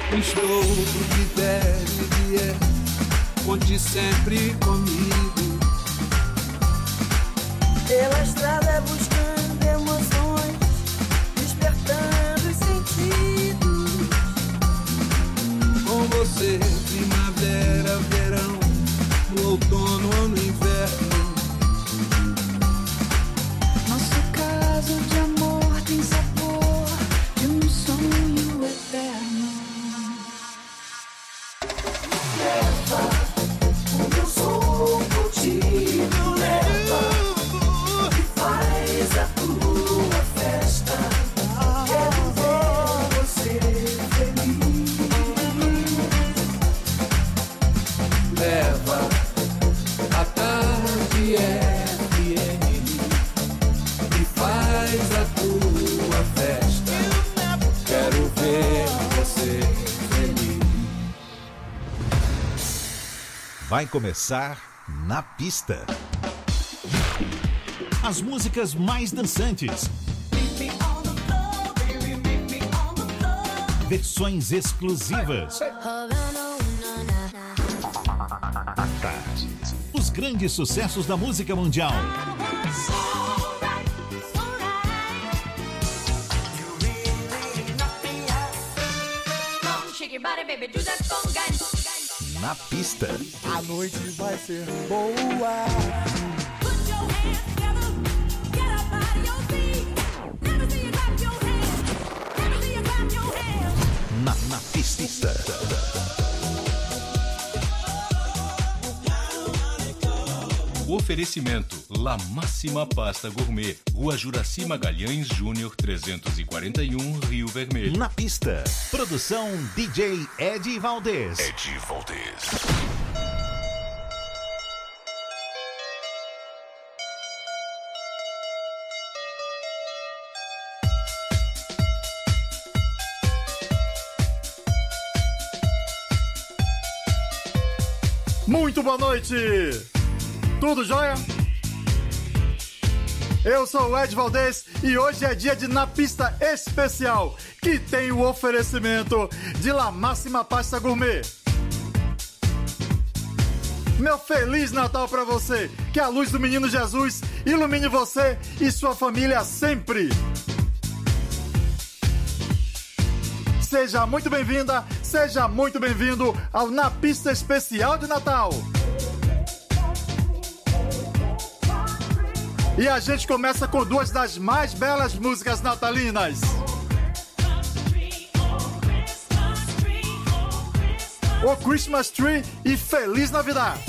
Estou de velho e vier, conte sempre comigo. Pela estrada buscando emoções, despertando os sentidos. Com você, primavera, verão, no outono ou no inverno. Nosso caso de amor tem sabor de um sonho eterno. Leva o meu som contigo, leva e faz a tua festa. Quero ver você feliz. Leva a tarde FM e faz a tua festa. Quero ver você feliz. Vai começar Na Pista. As músicas mais dançantes. Versões exclusivas. À tarde. Os grandes sucessos da música mundial. Na Pista. A noite vai ser boa. Na Pista. Oferecimento La Máxima Pasta Gourmet, Rua Juraci Magalhães Júnior 341, Rio Vermelho. Na Pista. Produção DJ Ed Valdez. Muito boa noite! Tudo jóia? Eu sou o Ed Valdez e hoje é dia de Na Pista especial, que tem o oferecimento de La Máxima Pasta Gourmet. Meu Feliz Natal pra você! Que a luz do Menino Jesus ilumine você e sua família sempre! Seja muito bem-vinda, seja muito bem-vindo ao Na Pista Especial de Natal! E a gente começa com duas das mais belas músicas natalinas. O Christmas Tree e Feliz Navidad.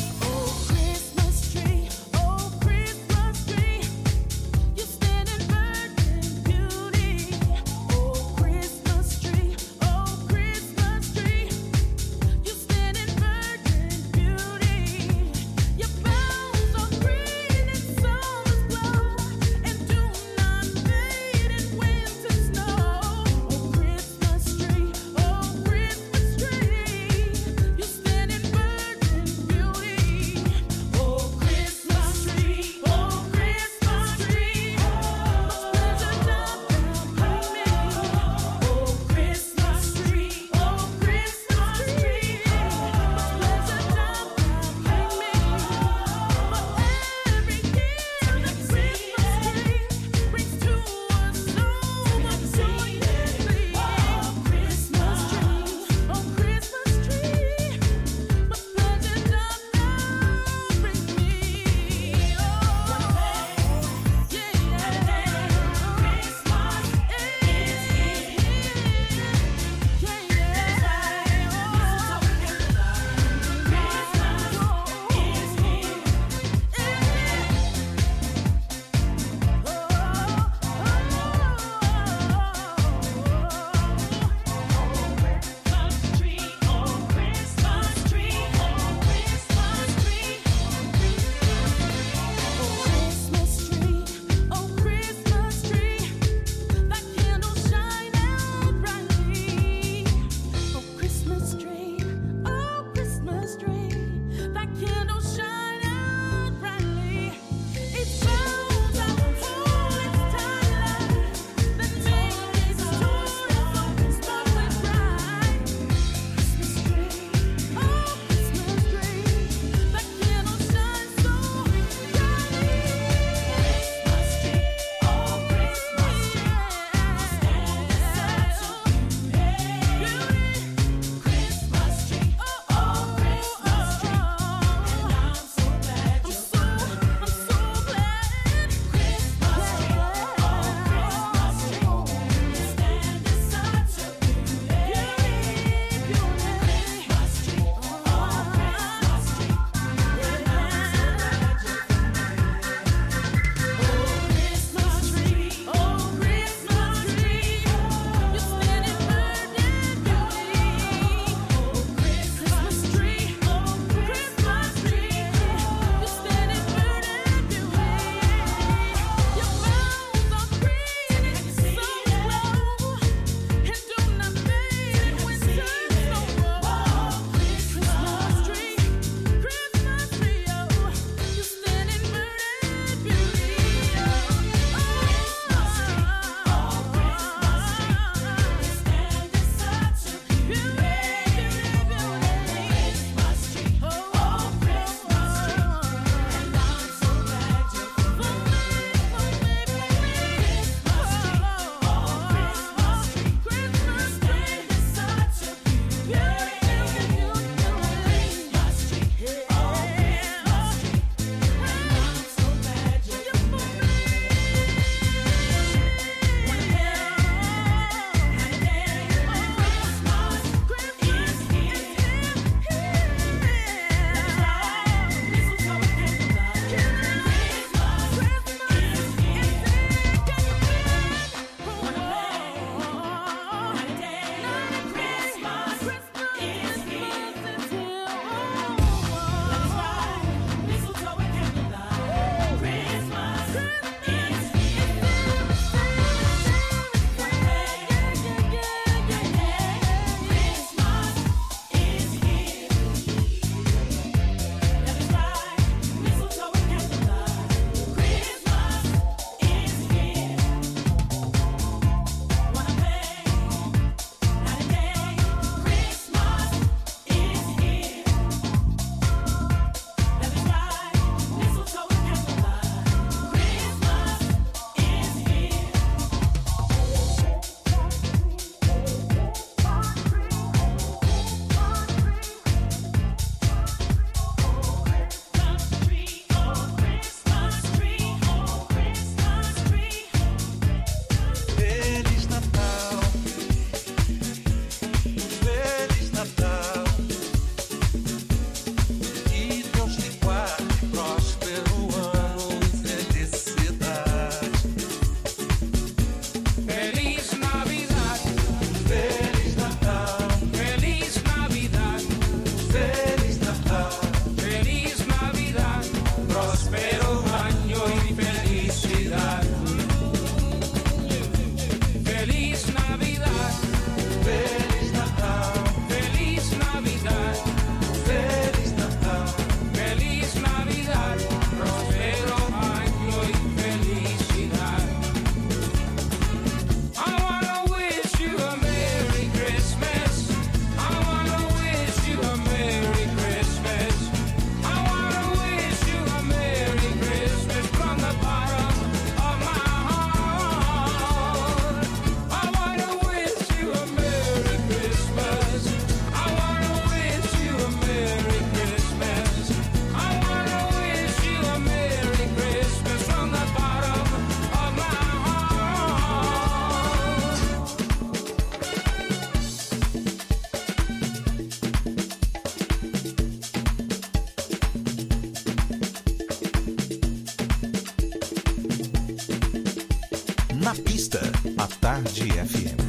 Na pista, a Tarde FM.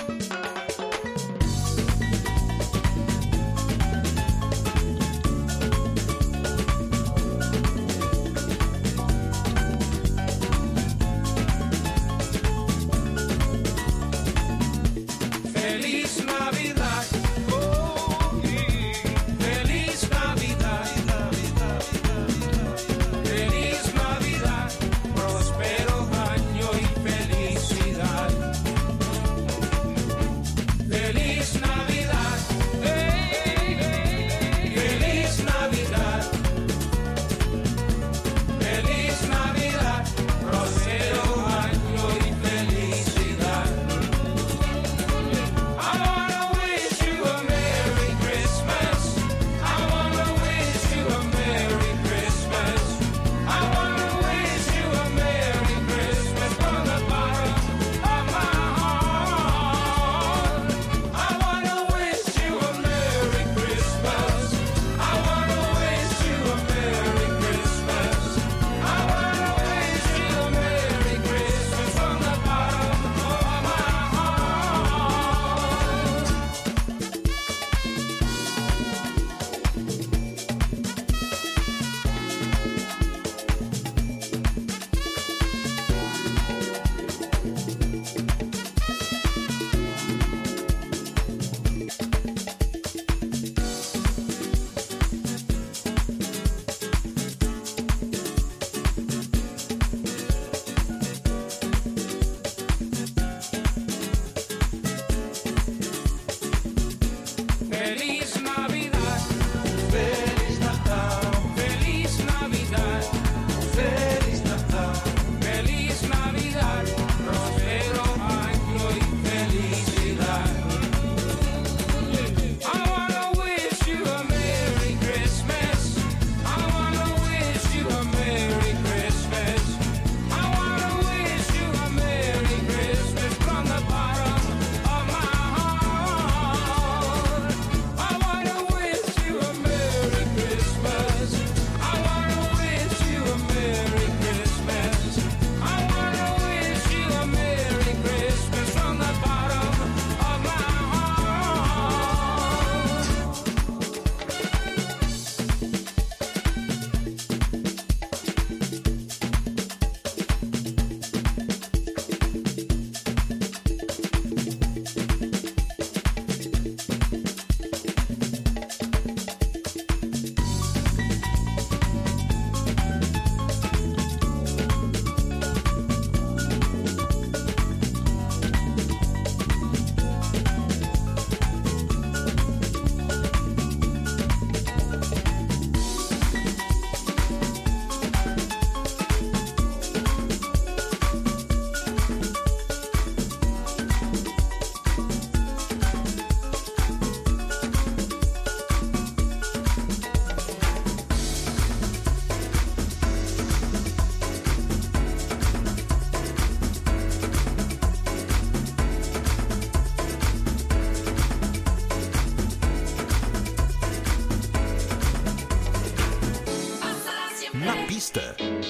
Na pista,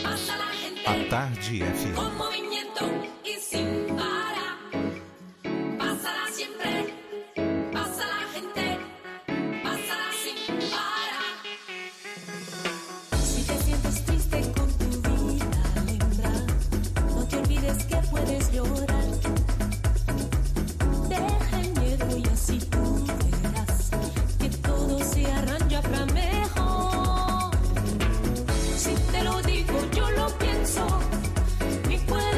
a Tarde FM. Con movimiento y sin parar. Pásala siempre, pasa la gente, pásala sin parar. Si te sientes triste con tu vida, lembra, no te olvides que puedes llorar. Deja el miedo y así tú verás que todo se arranca para mejor. Si te lo digo, yo lo pienso. Mi cuerpo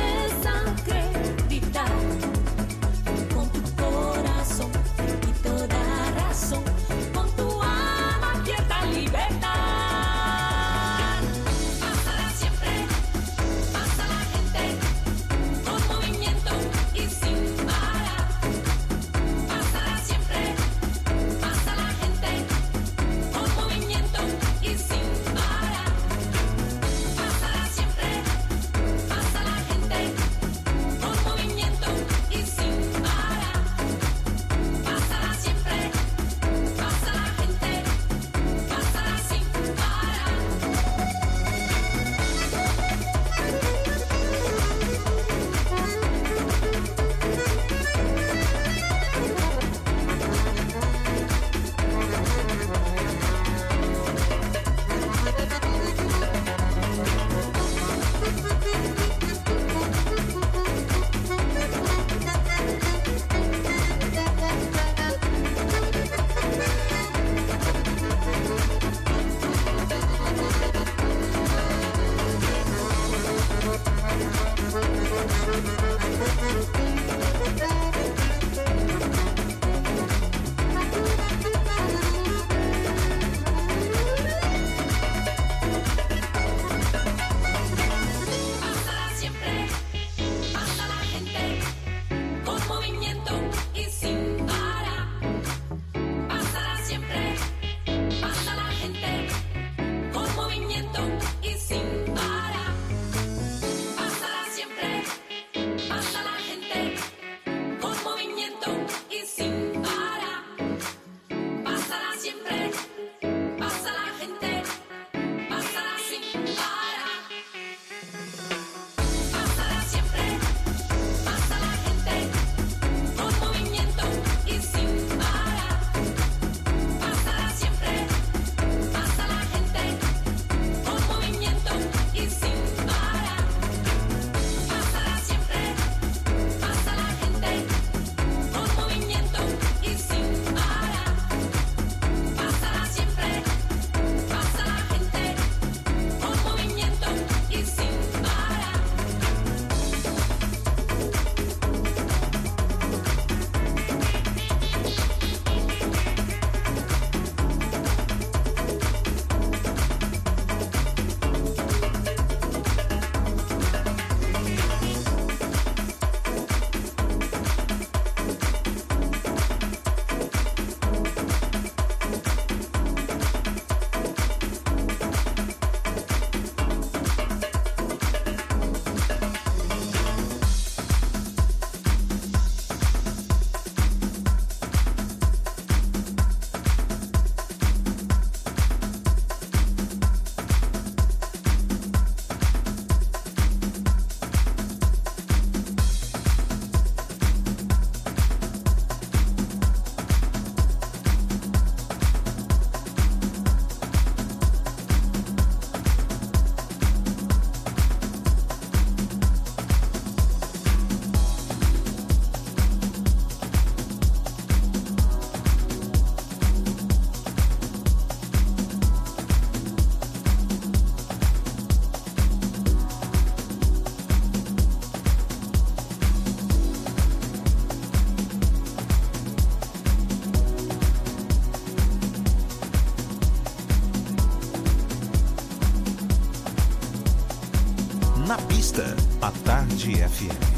Na pista, à Tarde FM.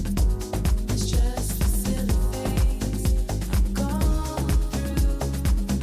Just the silly things I've gone through.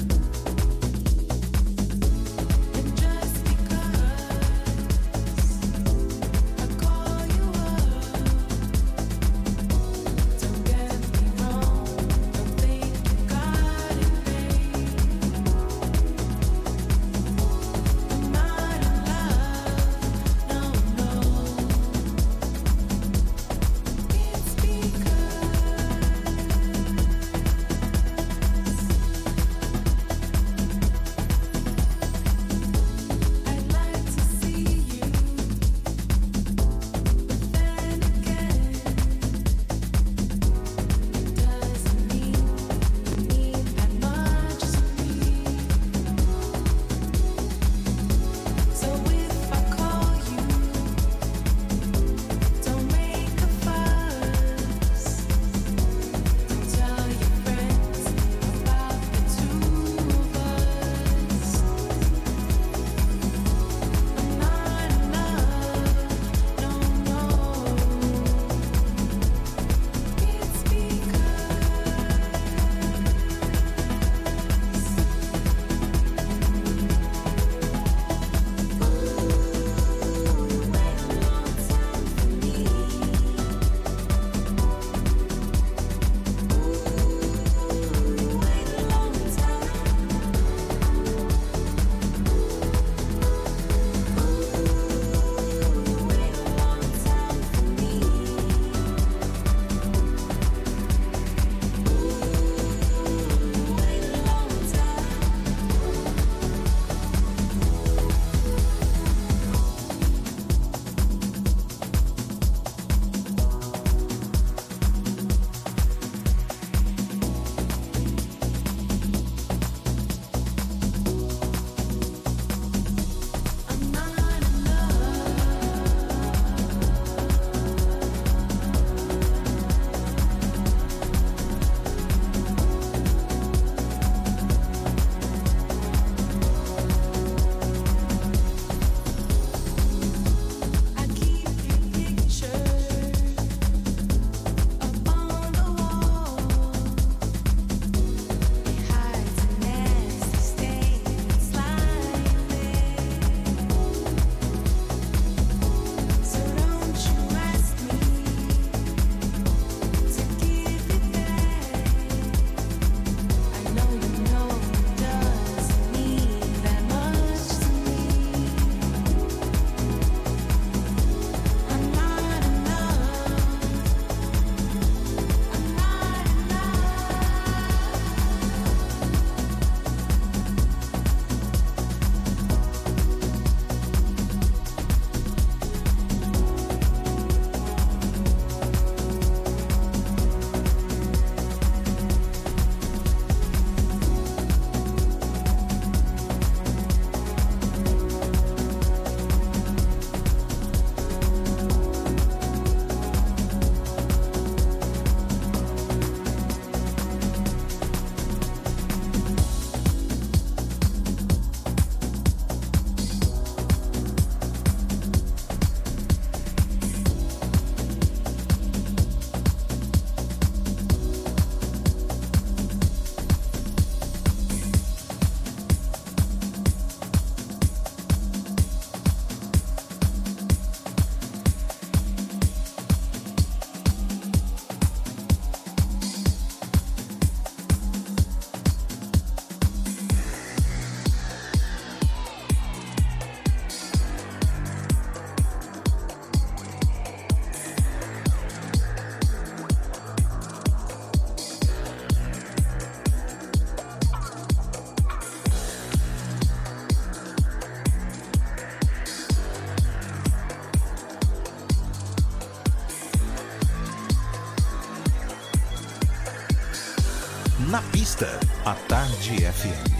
Na pista, à Tarde FM.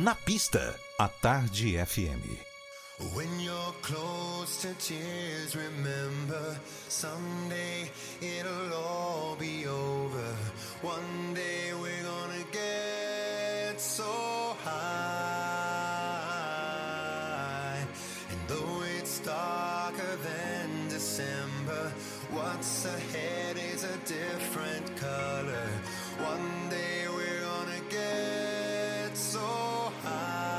Na pista, à Tarde FM. When you're close to tears, remember someday it'll all be over. One day we're gonna get so high. And though it's darker than December, what's ahead is a different color. One day we're gonna get so high.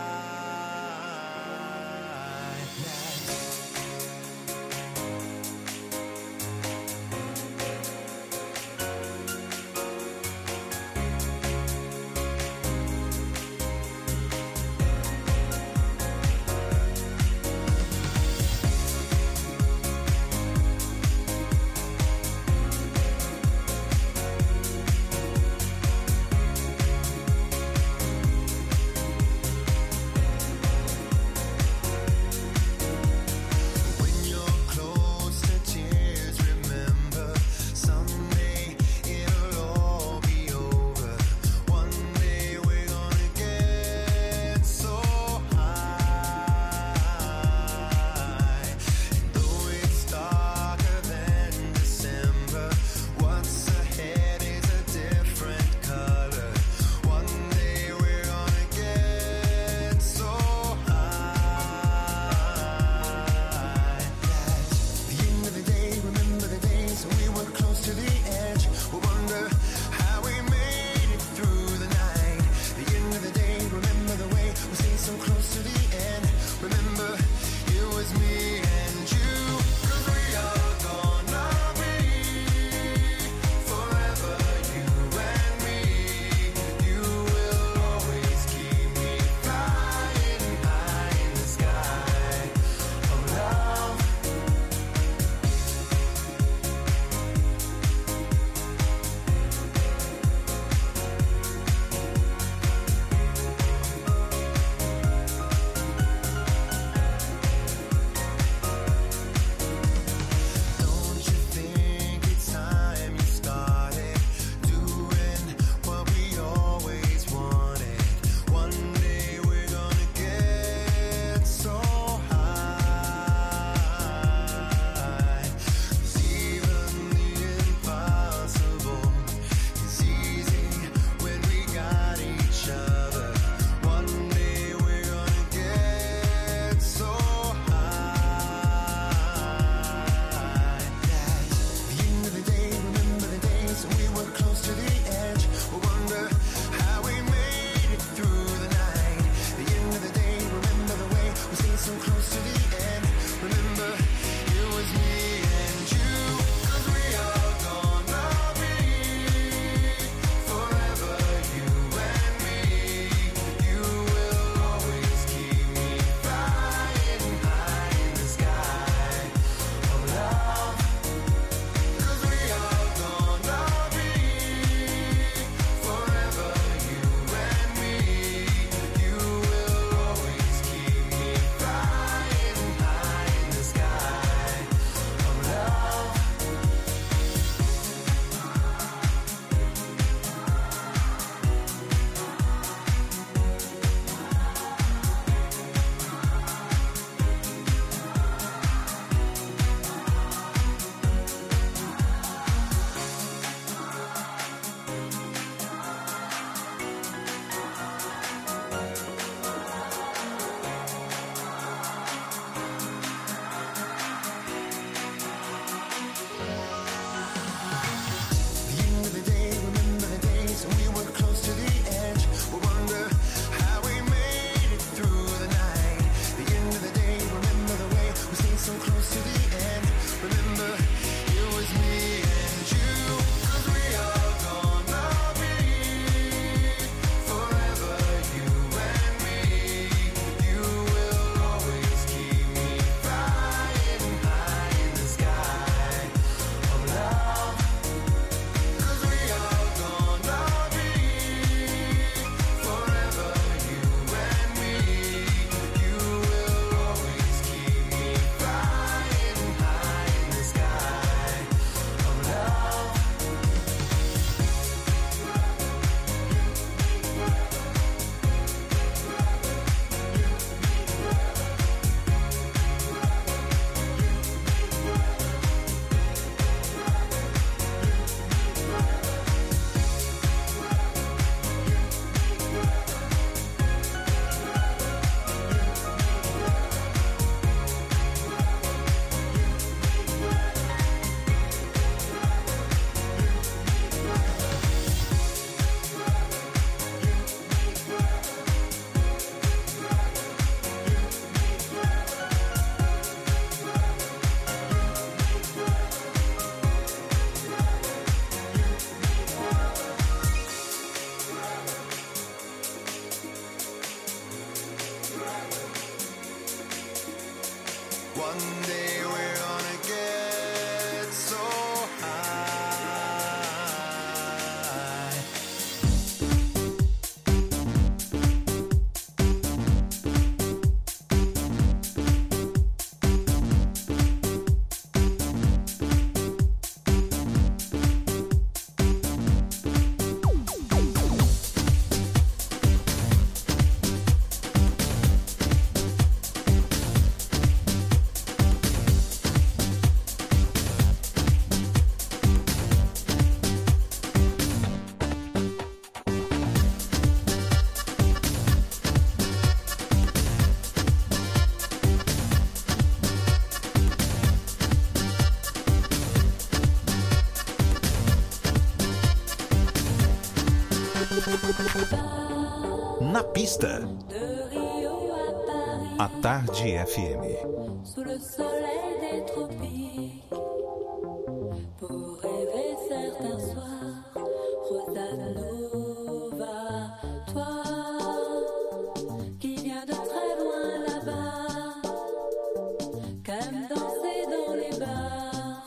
Na pista. De Rio à Paris, A Tarde FM. sous le soleil des tropiques, pour rêver certains soirs, Rosa Nova, toi qui viens de très loin là-bas, qu'aime danser dans les bars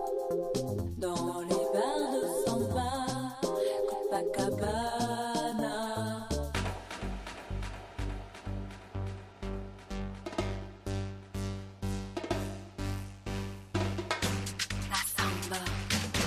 de samba, Copacabana. La samba.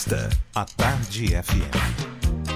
pista, à Tarde FM.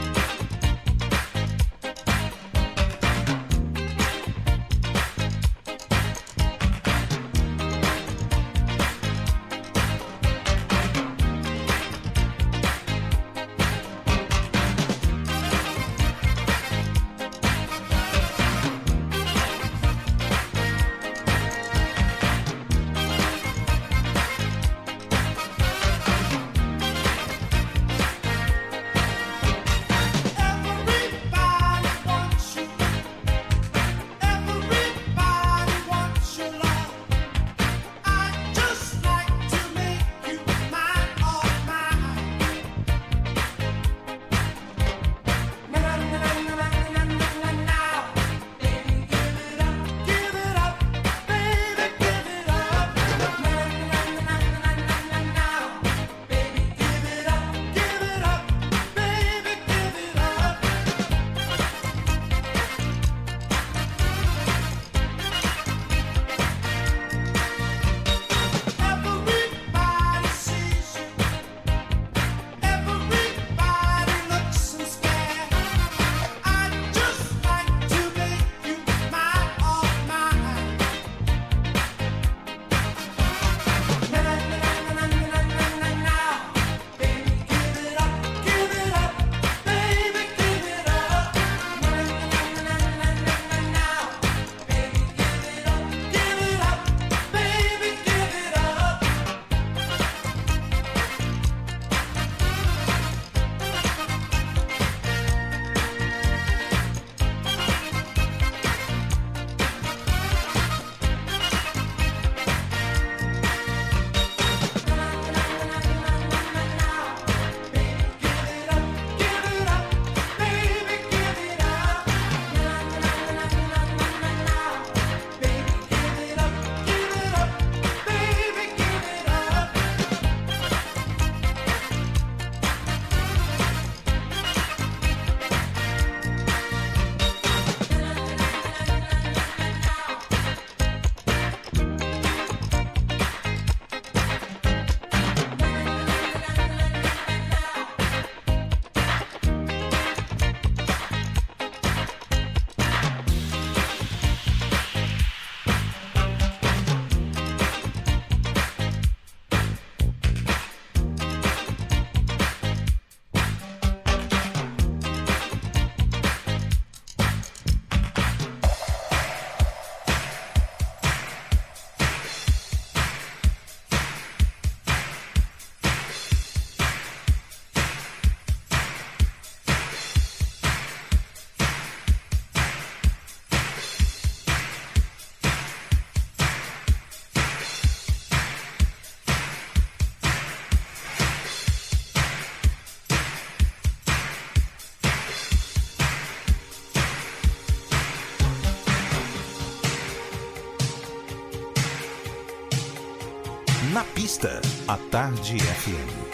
Na pista, à Tarde FM.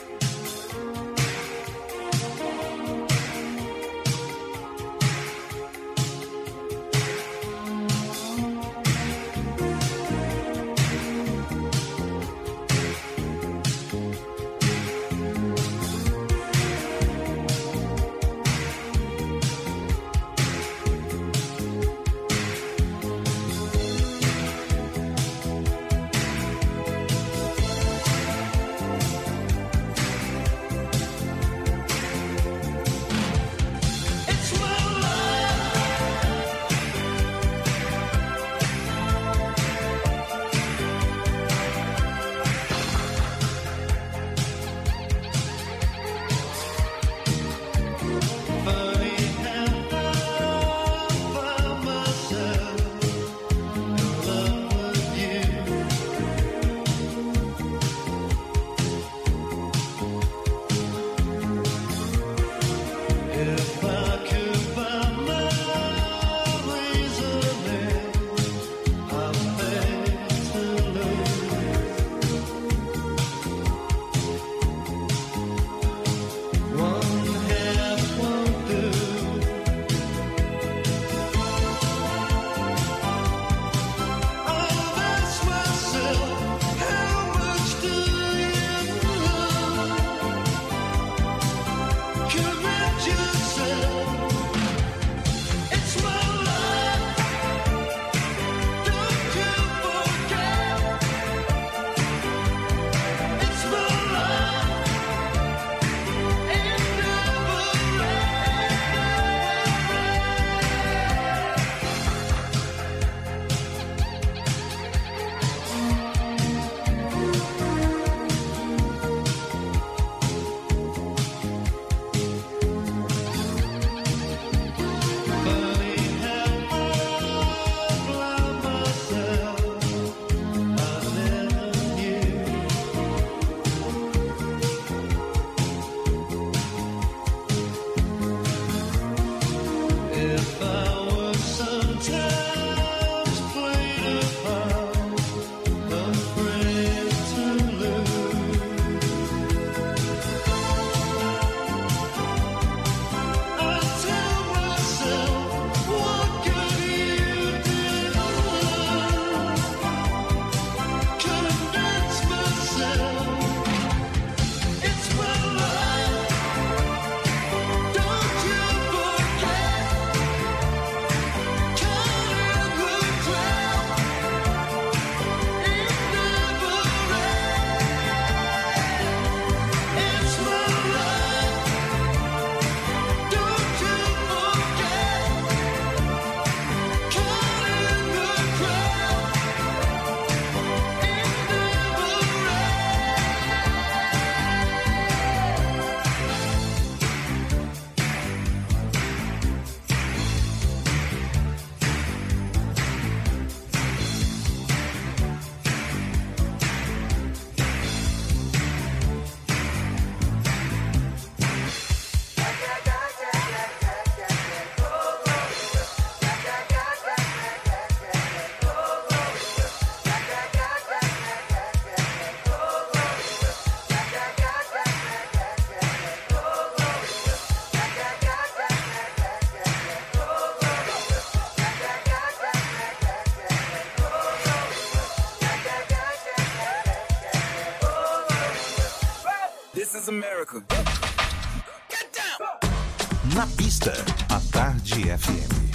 is America. Get down. Na pista, a Tarde FM.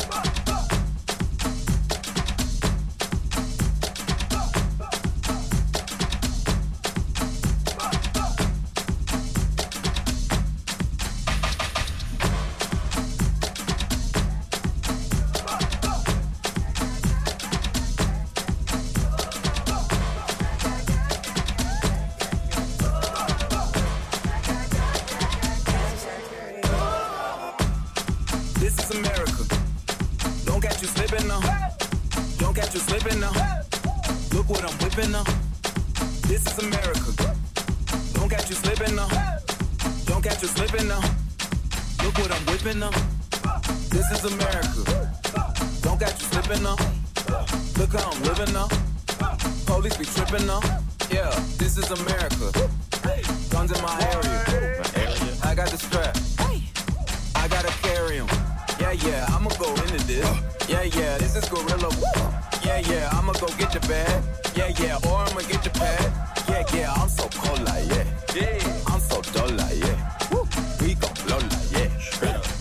This is America. Don't catch you slipping now. Don't catch you slipping now. Look what I'm whipping now. This is America. Don't catch you slipping now. Look how I'm living now. Police be tripping now. Yeah, this is America. Guns in my area. I got the strap. I gotta carry 'em. Yeah, I'ma go into this. Yeah, this is gorilla. Yeah, I'ma go get your bag. Yeah, or I'ma get your pad. Yeah, I'm so cold like yeah. I'm so dull like yeah. We gon' blow like yeah. Straight up.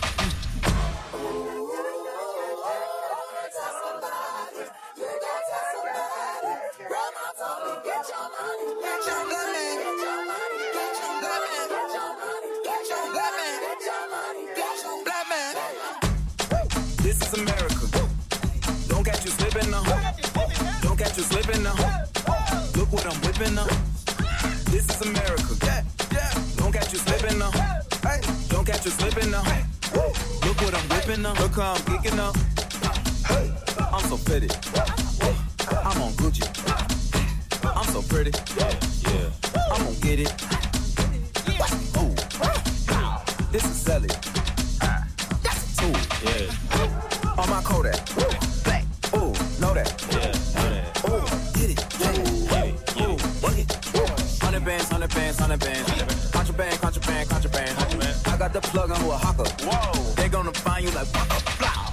This is America. Don't catch you slipping now. Don't catch you slipping now. Look what I'm whipping now. This is America. Don't catch you slipping now. Don't catch you slipping now. Look what I'm whipping now. Look how I'm geeking now. I'm so pretty. I'm on Gucci. I'm so pretty. Yeah. I'm gonna get it. Ooh. This is Sally. That's a tool. Yeah. On my Kodak. Black. Ooh, know that. Yeah. Ooh, get it. Ooh, work it. 100 bands, 100 bands, 100 bands. Contraband, contraband, contraband. I got the plug on who a hawker. Whoa. They gonna find you like blah.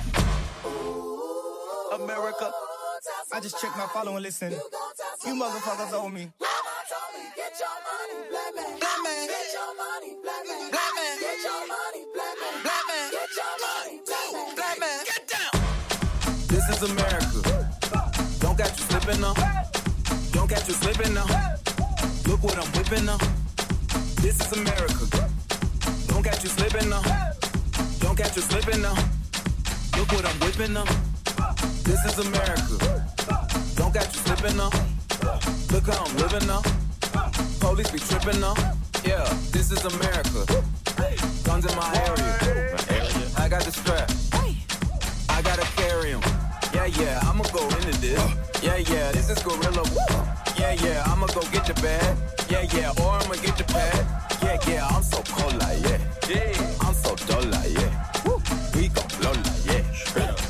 America. I just checked my follow and listen. You motherfuckers owe me. Get your money, black man. Black man. Get your money, black man. Black man. Get your money, black man. Black man. Get your money, black man. Get down. This is America. Don't catch you slipping now. Don't catch you slipping now. Look what I'm whipping now. This is America. Don't catch you slipping now. Don't catch you slipping now. Look what I'm whipping now. This is America. Don't catch you slipping now. Look how I'm living now. Police be tripping now. Yeah, this is America. Guns in my area. I got the strap. I gotta carry 'em. Yeah, I'ma go into this. Yeah, this is gorilla. Yeah, I'ma go get your bag. Yeah, or I'ma get your pad. Yeah, I'm so cold like yeah. I'm so dull like yeah. We gon' blow like yeah. Straight up.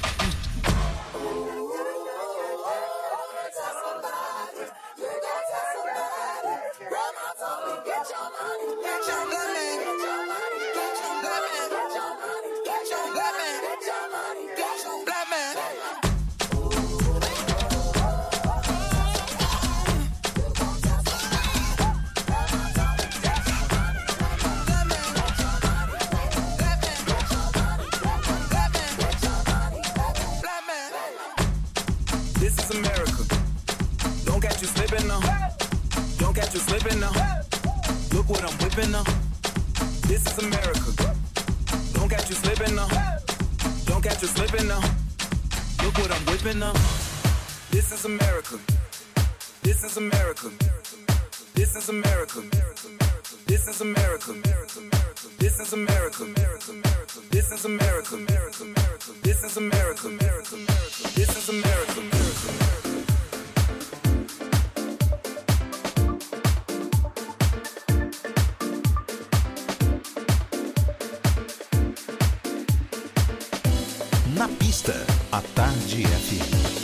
This is America. Don't catch you slipping now. Don't catch you slipping now. Look what I'm whipping now. This is America. Don't catch you slipping now. Don't catch you slipping now. Look what I'm whipping now. This is America. This is America. This is America. This is America. This is America. This is America. This is America. This is America. Na pista, a Tarde FM.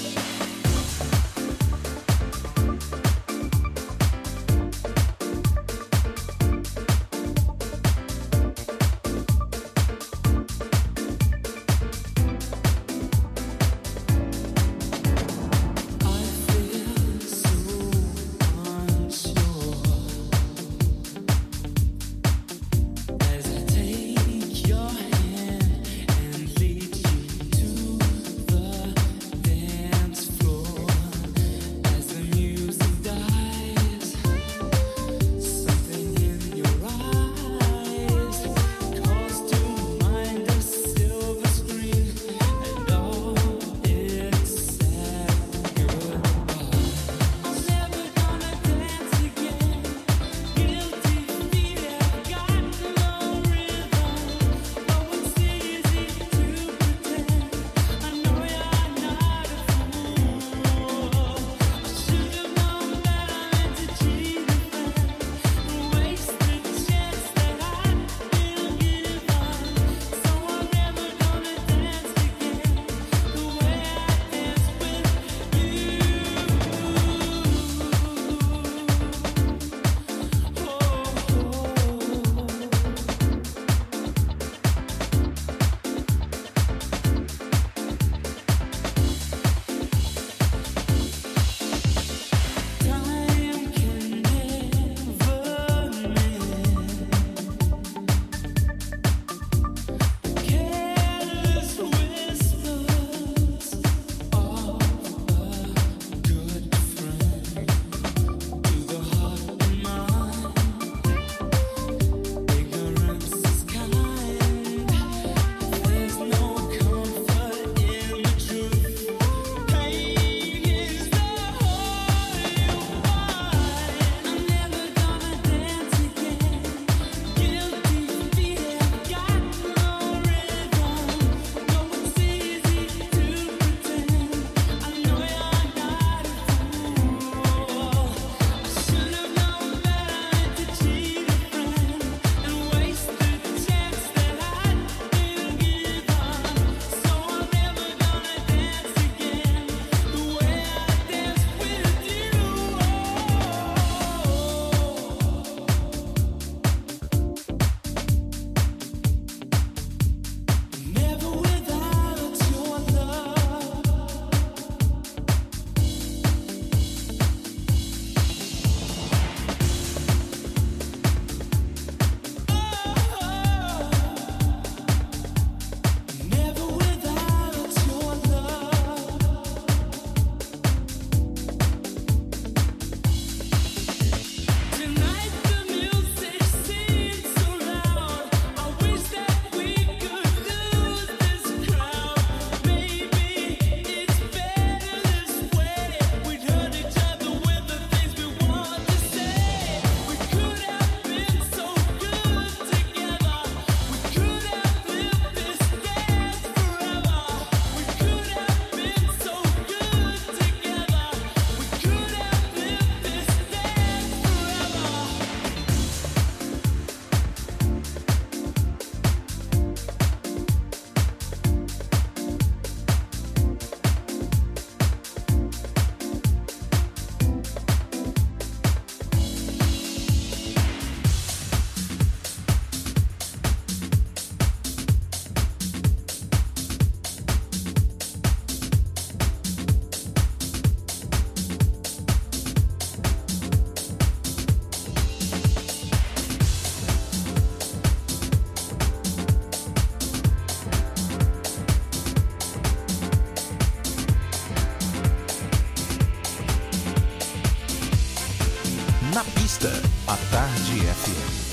Na pista, a Tarde FM.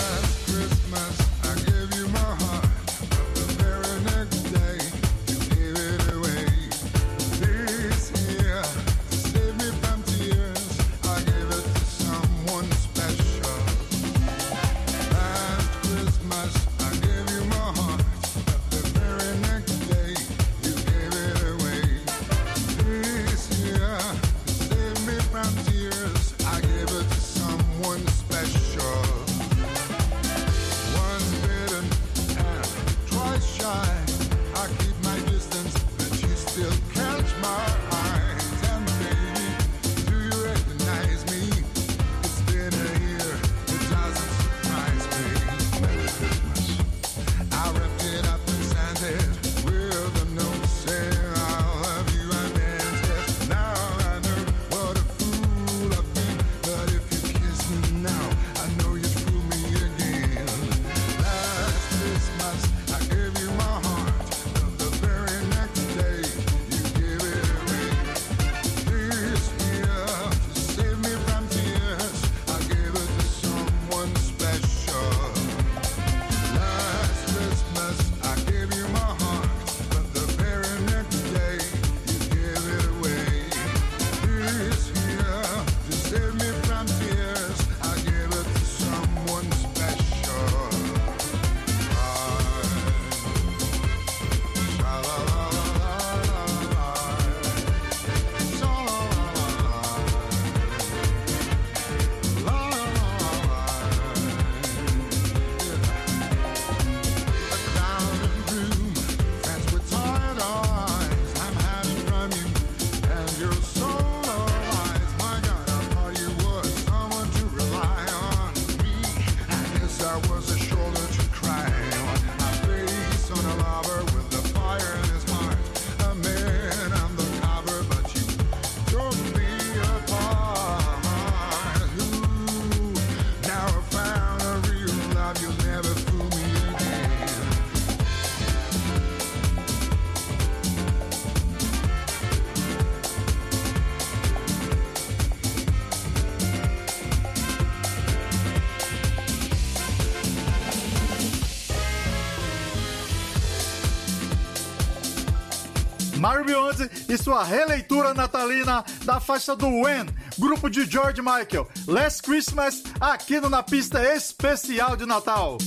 Mario Biondi e sua releitura natalina da faixa do When, grupo de George Michael, Last Christmas, aqui no Na Pista Especial de Natal.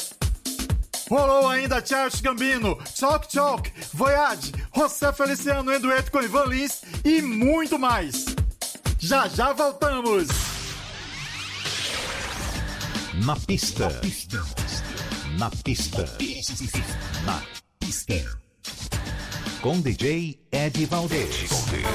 Rolou ainda Charles Gambino, Talk Talk, Voyage, José Feliciano em dueto com Ivan Lins e muito mais. Já já voltamos. Na pista. Na pista. Na pista. Com DJ Ed Valdez.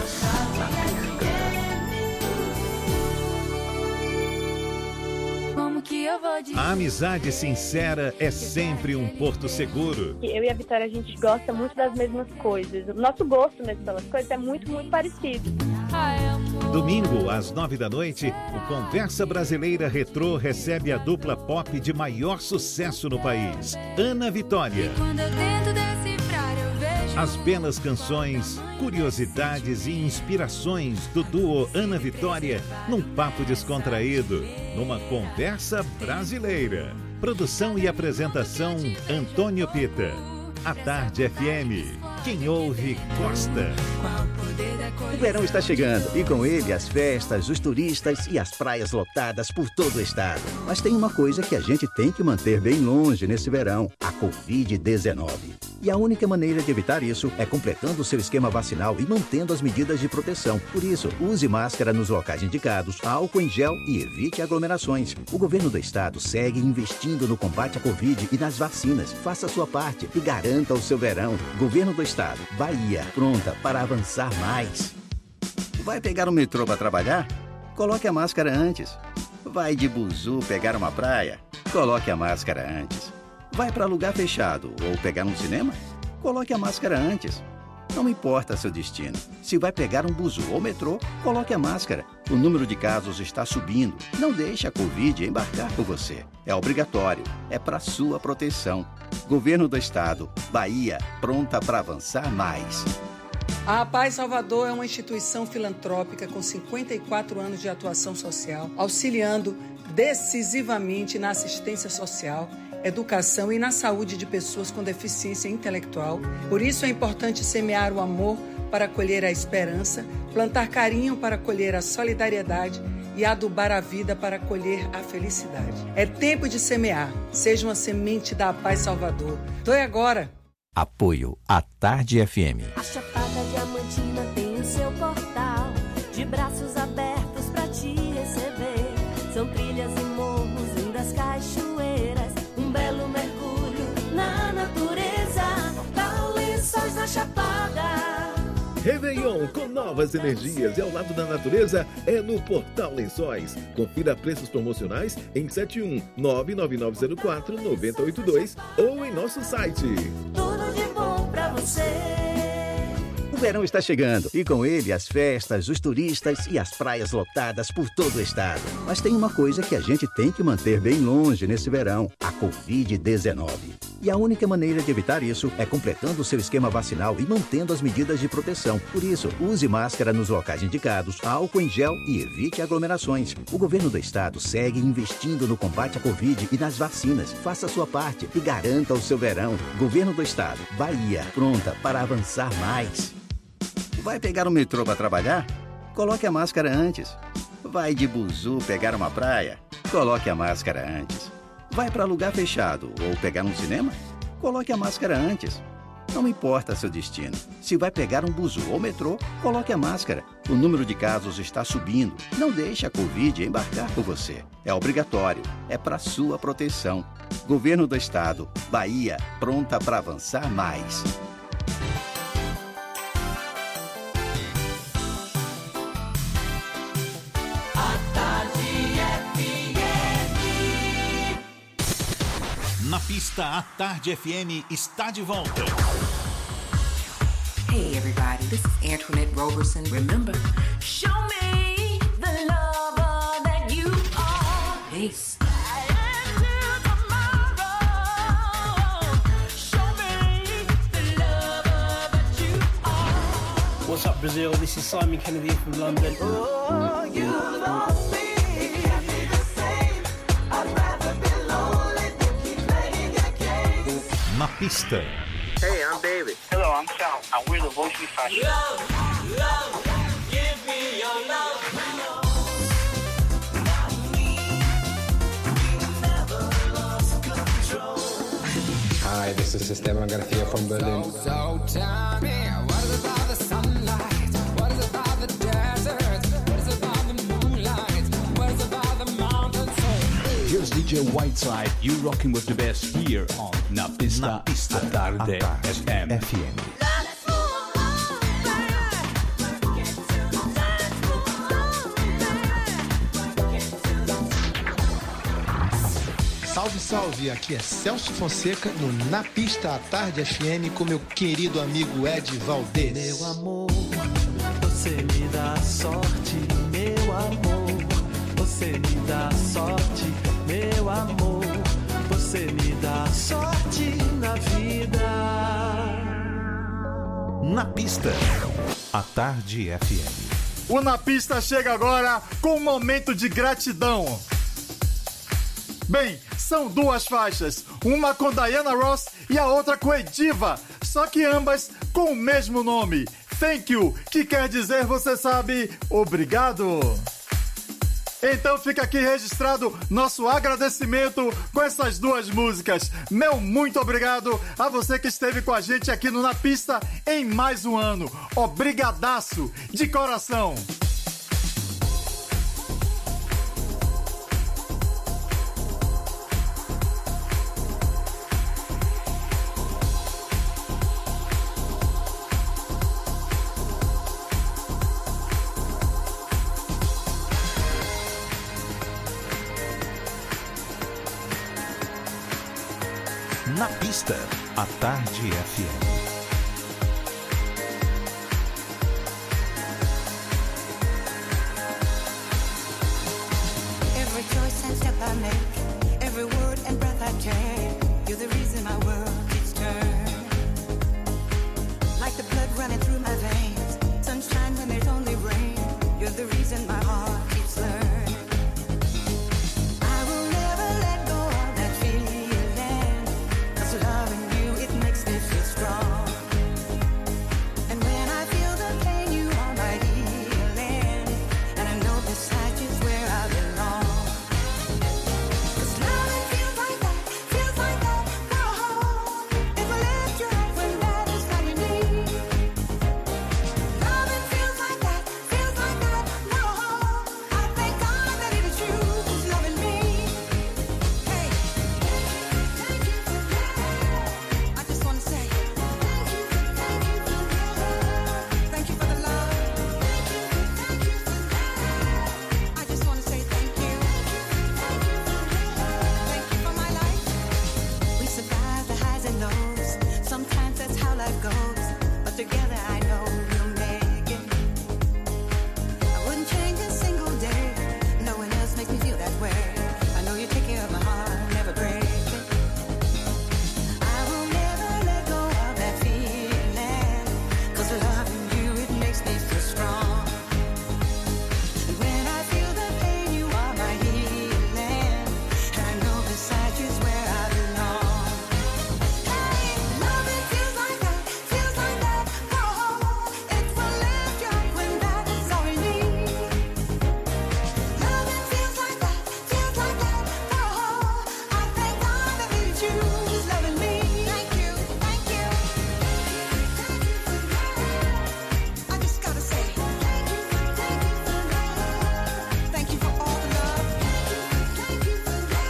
Como que eu vou dizer? A amizade sincera é sempre um porto seguro. Eu e a Vitória, a gente gosta muito das mesmas coisas. O nosso gosto mesmo pelas coisas é muito, muito parecido. Domingo, às 9h, o Conversa Brasileira Retrô recebe a dupla pop de maior sucesso no país, Ana Vitória. Quando eu tento decifrar, eu vejo As belas canções, curiosidades e inspirações do duo Ana Vitória num papo descontraído, numa conversa brasileira. Produção e apresentação, Antônio Pita. A Tarde FM. Quem ouve, gosta. O verão está chegando e com ele as festas, os turistas e as praias lotadas por todo o estado. Mas tem uma coisa que a gente tem que manter bem longe nesse verão: a Covid-19. E a única maneira de evitar isso é completando o seu esquema vacinal e mantendo as medidas de proteção. Por isso, use máscara nos locais indicados, álcool em gel e evite aglomerações. O governo do estado segue investindo no combate à Covid e nas vacinas. Faça a sua parte e garanta o seu verão. Governo do estado, Bahia, pronta para avançar mais. Vai pegar o metrô para trabalhar? Coloque a máscara antes. Vai de buzu pegar uma praia? Coloque a máscara antes. Vai para lugar fechado ou pegar um cinema? Coloque a máscara antes. Não importa seu destino. Se vai pegar um buzu ou metrô, coloque a máscara. O número de casos está subindo. Não deixe a Covid embarcar por você. É obrigatório. É para sua proteção. Governo do Estado. Bahia, pronta para avançar mais. A Paz Salvador é uma instituição filantrópica com 54 anos de atuação social, auxiliando decisivamente na assistência social, educação e na saúde de pessoas com deficiência intelectual. Por isso é importante semear o amor para colher a esperança, plantar carinho para colher a solidariedade e adubar a vida para colher a felicidade. É tempo de semear. Seja uma semente da Paz Salvador. Doe agora. Apoio à Tarde FM. A Chapada Diamantina tem o seu portal, de braços abertos pra te receber. São trilhas e morros, lindas cachoeiras, um belo mergulho na natureza. Lençóis da Chapada. Réveillon com novas energias e ao lado da natureza é no Portal Lençóis. Confira preços promocionais em 7199904-9082 ou em nosso site. Tudo de bom pra você. O verão está chegando e com ele as festas, os turistas e as praias lotadas por todo o estado. Mas tem uma coisa que a gente tem que manter bem longe nesse verão: a Covid-19. E a única maneira de evitar isso é completando o seu esquema vacinal e mantendo as medidas de proteção. Por isso, use máscara nos locais indicados, álcool em gel e evite aglomerações. O governo do estado segue investindo no combate à Covid e nas vacinas. Faça a sua parte e garanta o seu verão. Governo do estado, Bahia, pronta para avançar mais. Vai pegar o metrô para trabalhar? Coloque a máscara antes. Vai de buzu pegar uma praia? Coloque a máscara antes. Vai para lugar fechado ou pegar um cinema? Coloque a máscara antes. Não importa seu destino. Se vai pegar um buzu ou metrô, coloque a máscara. O número de casos está subindo. Não deixe a Covid embarcar por você. É obrigatório. É para sua proteção. Governo do Estado. Bahia, pronta para avançar mais. Na pista, a Tarde FM está de volta. Hey everybody, this is Antoinette Roberson. Remember, show me the lover that you are. Peace. What's up, Brazil? This is Simon Kennedy from London. Oh, you love me. Na pista. Hey, I'm David. Hello, I'm Sal. And we're the Voice We Fashion. Love, love, give me your love. Hi, this is Esteban Garcia from Berlin. So tell me, what is about the sunlight? What is about the desert? What is about the moonlight? What is about the mountains? Here's DJ Whiteside. You rocking with the best here on Na Pista, a Tarde FM. Salve, salve! Aqui é Celso Fonseca no Na Pista à Tarde FM com meu querido amigo Ed Valdez. Meu amor, você me dá sorte, meu amor. Você me dá sorte, meu amor. Você me dá sorte na vida. Na pista, a Tarde FM. O Na Pista chega agora com um momento de gratidão. Bem, são duas faixas, uma com Diana Ross e a outra com Ediva, só que ambas com o mesmo nome, Thank You, que quer dizer, você sabe, obrigado. Então fica aqui registrado nosso agradecimento com essas duas músicas. Meu muito obrigado a você que esteve com a gente aqui no Na Pista em mais um ano. Obrigadaço, de coração. Na pista, a Tarde FM. Every choice and step I make, every word and breath I take, you're the reason my world keeps turning. Like like the blood running through my veins. Sunshine when there's only rain. You're the reason my heart keeps learning. I will never let go of that feeling, 'cause loving you, it makes me feel strong. And when I feel the pain, you are my healing, and I know beside you's where I belong. 'Cause loving feels like that, oh, it will lift you up when that is all you need. Loving feels like that, oh, I thank God that it is you who's loving me. Hey, I just want to say thank you for the love. I just want to say thank you. Thank you for my life. We survive the highs and lows. Sometimes that's how life goes. But together I know we'll make it. I wouldn't change a single day. No one else makes me feel that way. I know you take care of my heart, never break it. I will never let go of that feeling, 'cause loving you, it makes me feel strong. And when I feel the pain, you are my healing, and I know beside you's where I belong. Hey, loving feels like that, oh, it will lift you up when that is all you need. Loving feels like that, oh, I thank God that it is you who's loving me. Thank you. I just gotta say thank you for all the love. Thank you.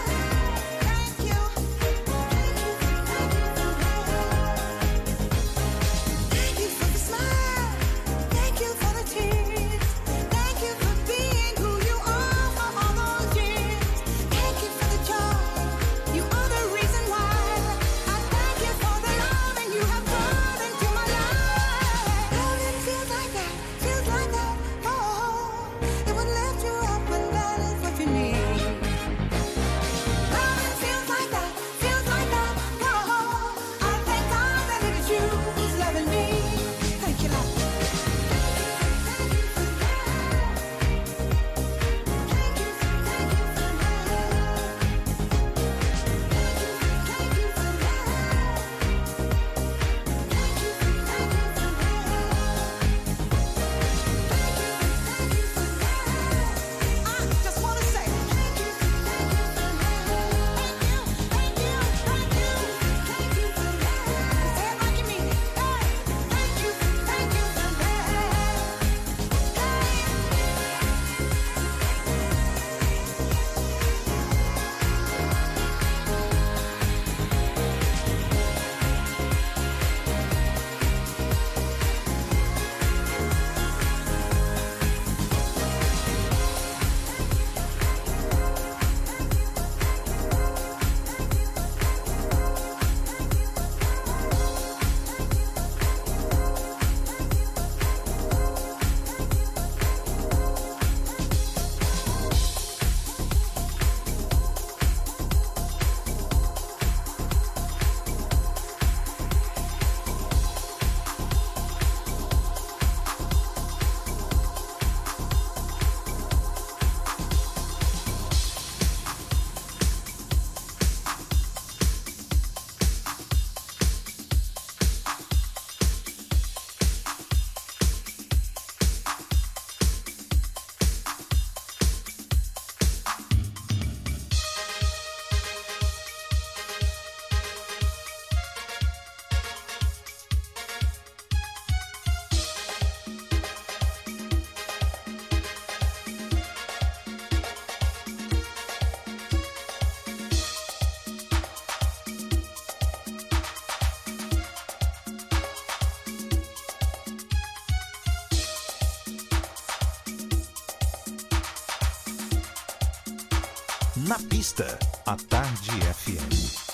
Thank you for the smile. Thank you for the tears. Thank you for being who you are for all those years. Thank you for the joy. You are the reason why. I thank you for the love and you have brought into my life. Loving feels like that, oh, it would lift you up when that is what you need. Loving feels like that, oh, I thank God that it is you who's loving me. Thank you, Lord. I just want to say thank you. Say it like you mean it. Thank you. Na pista, a Tarde FM.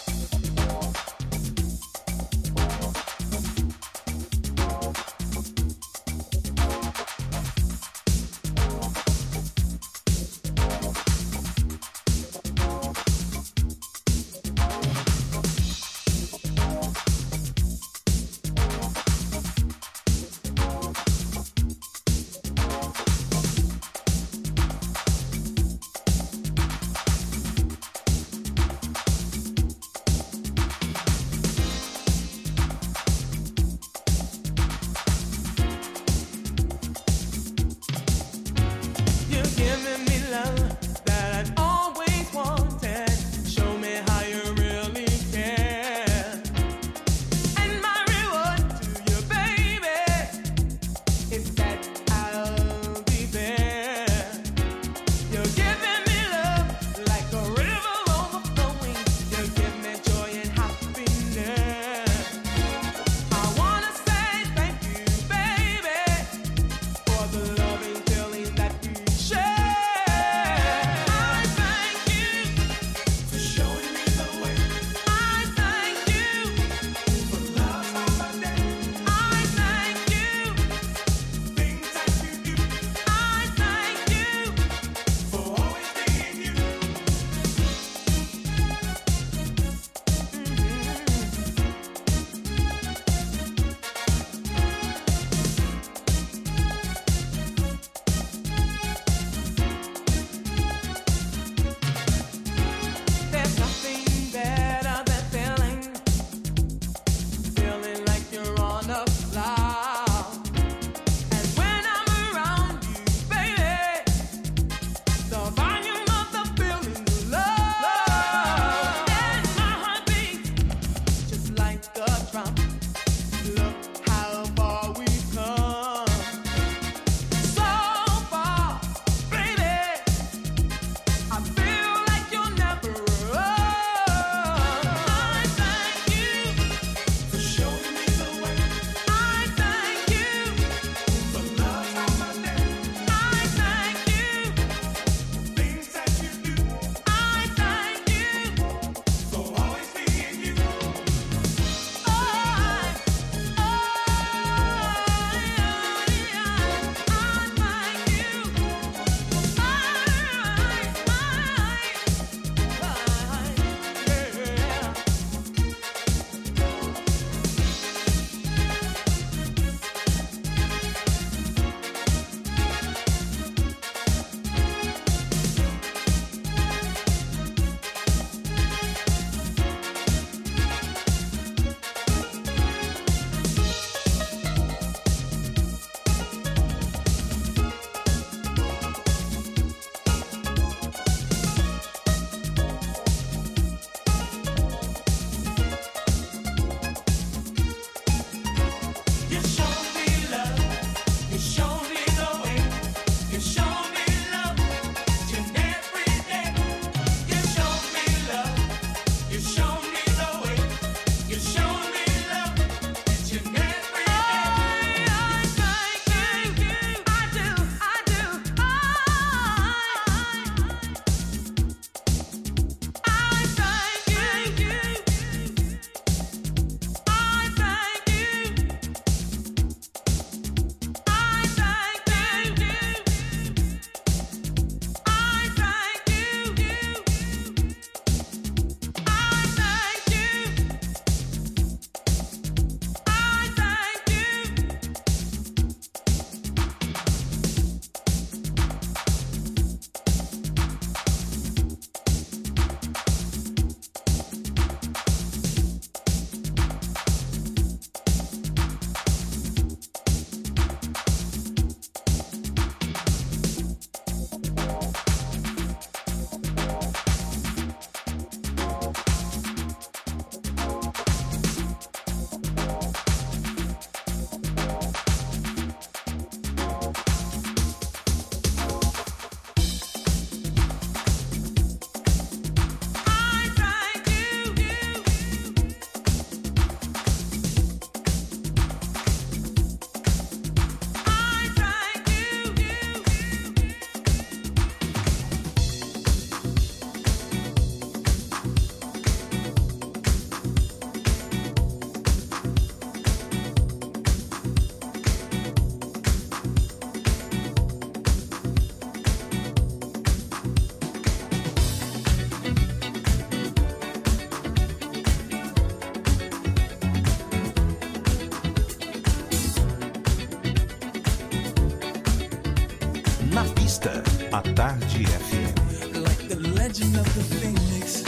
Na pista, a Tarde FM. Like the legend of the phoenix,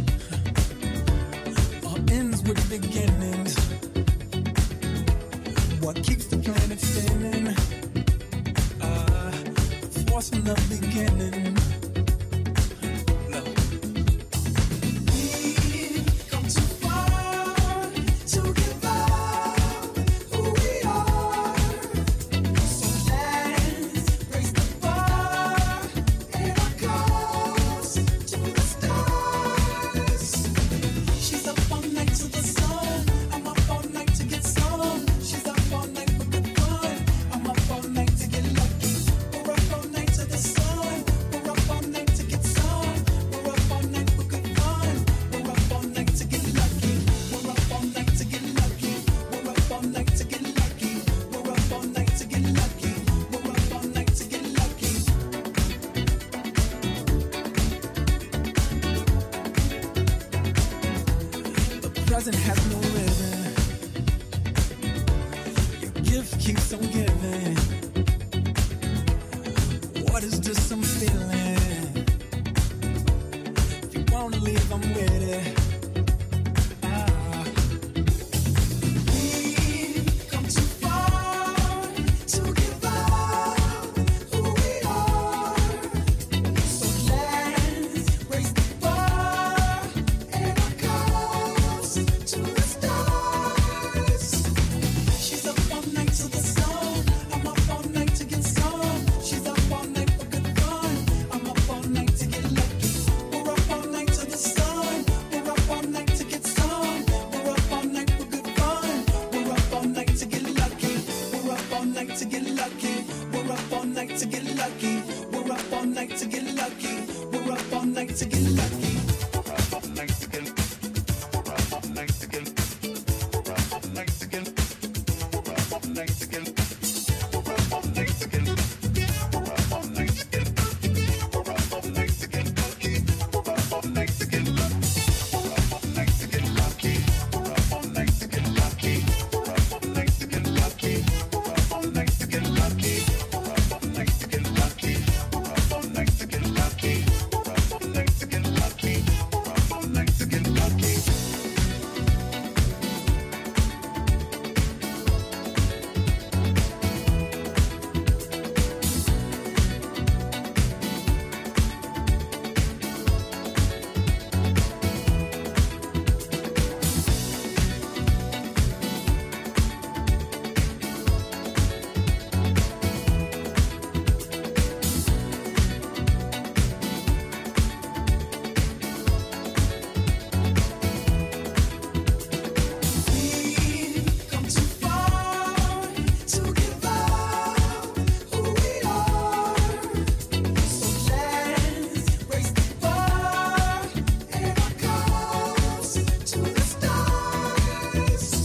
all ends with beginnings. What keeps the planet spinning? The force from the beginning. No. We've come too far to give up who we are. So let's raise the bar and our goals to the stars. She's up all night to the sun. I'm up all night to get some. She's up all night for good fun. I'm up all night to get lucky. We're up all night to the sun. We're up all night to get some. We're up all night for good fun. We're up all night to get lucky. We're up all night to get lucky. We're up all night to get lucky. We're up all night to get lucky. We're up all night to get lucky. The present has no rhythm. Your gift keeps on giving. What is this I'm feeling? If you wanna leave, I'm with it. We've come too far to give up who we are. So let's raise the bar and our goals to the stars. She's up all night to the sun. I'm up all night to get some. She's up all night for good fun. I'm up all night to get lucky. We're up all night to the sun. We're up all night to get some. We're up all night for good fun. We're up all night to get lucky. We're up all night to get lucky. We're up all night to get lucky. We're up all night to get lucky. We're up all night to get lucky. We're up all night to get. We're up all night to get. We're up all night to get. We're up all night to get. We're up all night to get. We're up all night to get. We're up all night to get lucky. We're up all night to get lucky. We're up all night to get lucky. We're up all night to get lucky. We're up all night to get lucky. We're up all night to get lucky. We're up all night to get lucky. We're up all night to get lucky. We're up all night to get lucky. We're up all night to get lucky. We've come too far to give up who we are. So let's raise the bar and our goals to the stars.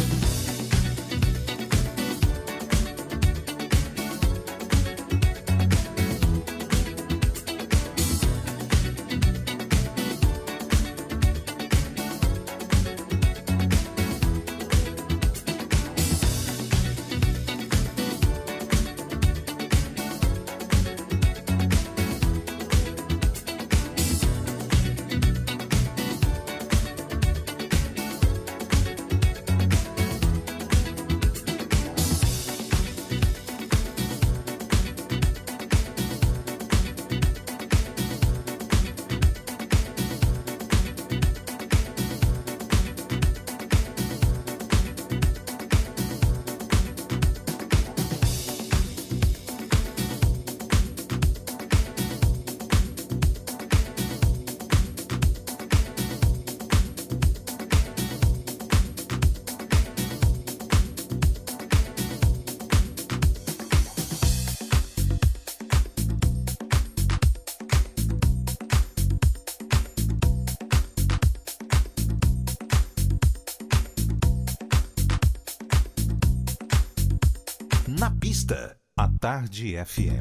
Na pista, a Tarde FM.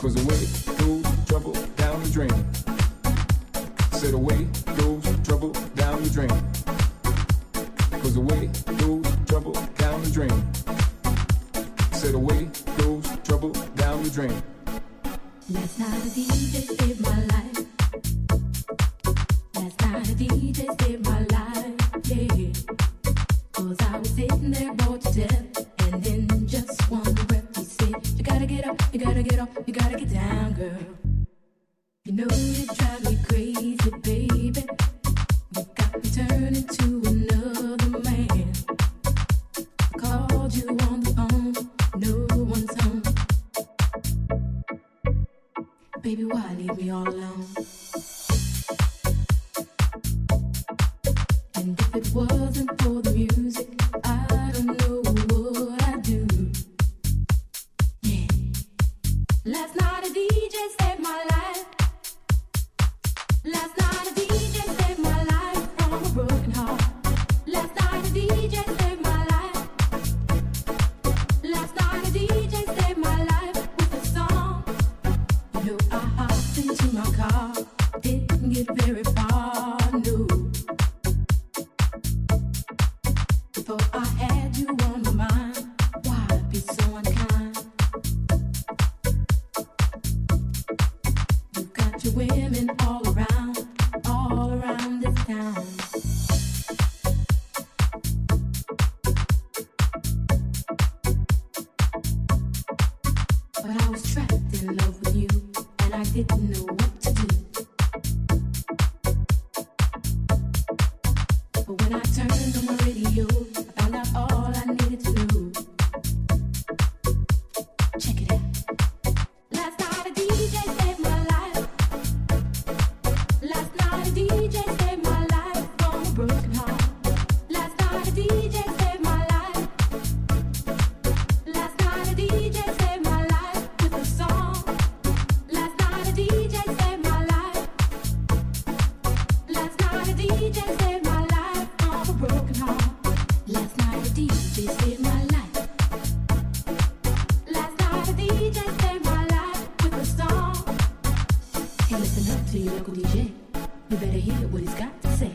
'Cause away goes trouble down the drain. Said away goes trouble down the drain. 'Cause away goes trouble down the drain. Said away goes trouble down the drain. Last night a DJ saved my life. Last night a DJ saved my life, yeah. 'Cause I was sitting there bored to death, and in just one breath he said, you gotta get up, you gotta get up, you gotta get down, girl. You know you drive me crazy, baby. You got me turning to another man. I called you on the phone, no one's home. Baby, why leave me all alone? And if it wasn't for the music, I don't know what I'd do. Yeah. Last night a DJ saved my life. Last night a DJ saved my life from a broken heart. Last night a DJ saved my life. Last night a DJ saved my life with a song. You know I hopped into my car, didn't get very far, no. Before I had you on my mind, why be so unkind? You've got your women all around this town. But I was trapped in love with you, and I didn't know what to do. But when I turned on my radio, I found out all I needed to know. Check it out. Last night a DJ saved my life. Last night a DJ saved my life from a broken heart. Last night a DJ saved my life. Last night a DJ saved my life with a song. Last night a DJ saved my life. Last night a DJ saved my life from a broken heart. Last night a DJ saved my life. Last night a DJ saved my life with a song. Hey, listen up to your local DJ. You better hear what he's got to say.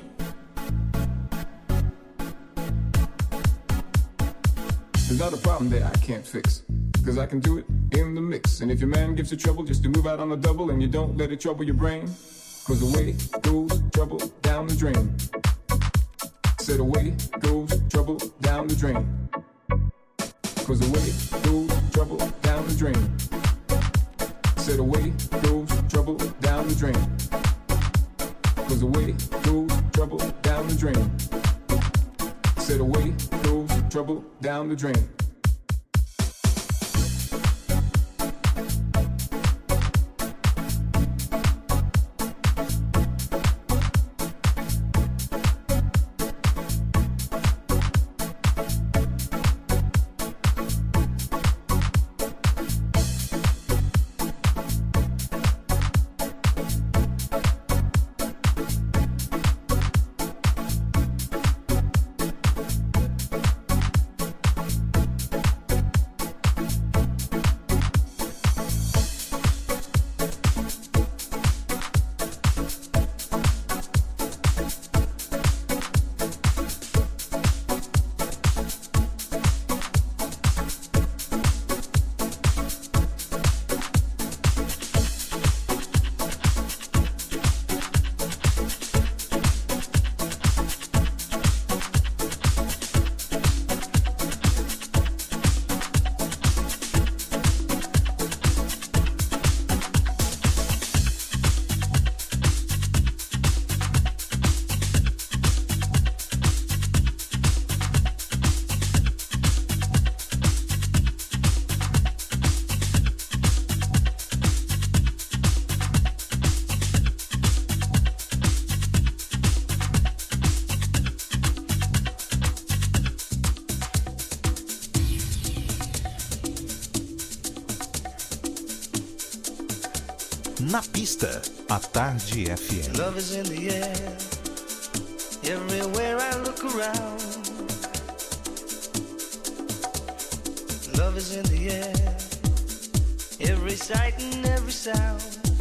There's not a problem that I can't fix, 'cause I can do it in the mix. And if your man gives you trouble, just to move out on the double, and you don't let it trouble your brain. 'Cause away goes trouble down the drain. Said away goes trouble down the drain. 'Cause away goes trouble down the drain. Said away goes trouble down the drain. 'Cause away goes trouble down the drain. Said away goes trouble down the drain. Na pista, a Tarde FM. Love is in the air, everywhere I look around. Love is in the air, every sight and every sound.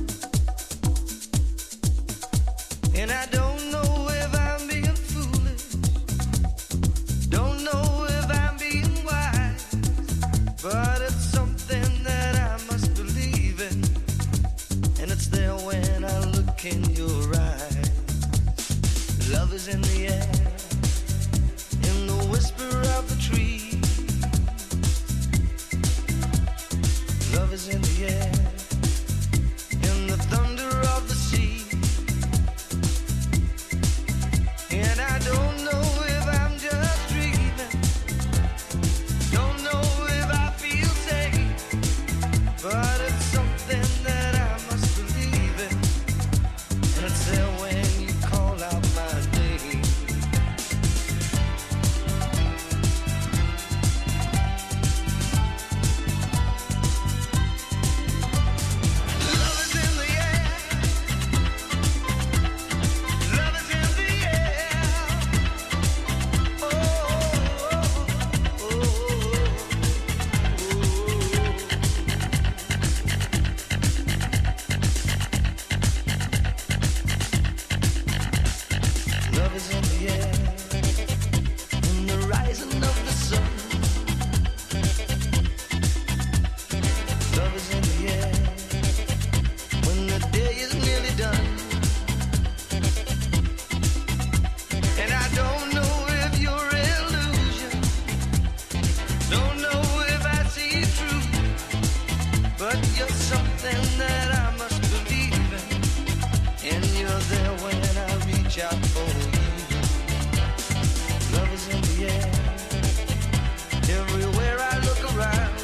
And I don't know if I'm being foolish, don't know if I'm being wise, but it's something that I must believe in, and it's there when I look in your eyes. Love is in the air, in the whisper of the tree. Love is in the air, in the thunder of the sea. And I don't know if I'm just dreaming, don't know if I feel safe, but it's something that I must believe in, and it's there when you call out my name. Love is in the air, love is in the air. Oh, oh, oh, love is in the air, in the rising of the sun. Love is in the air, when the day is nearly done. And I don't know if you're illusion, don't know if I see it true, but you're something that I must believe in, and you're there when I reach out for you. Love is in the air, everywhere I look around.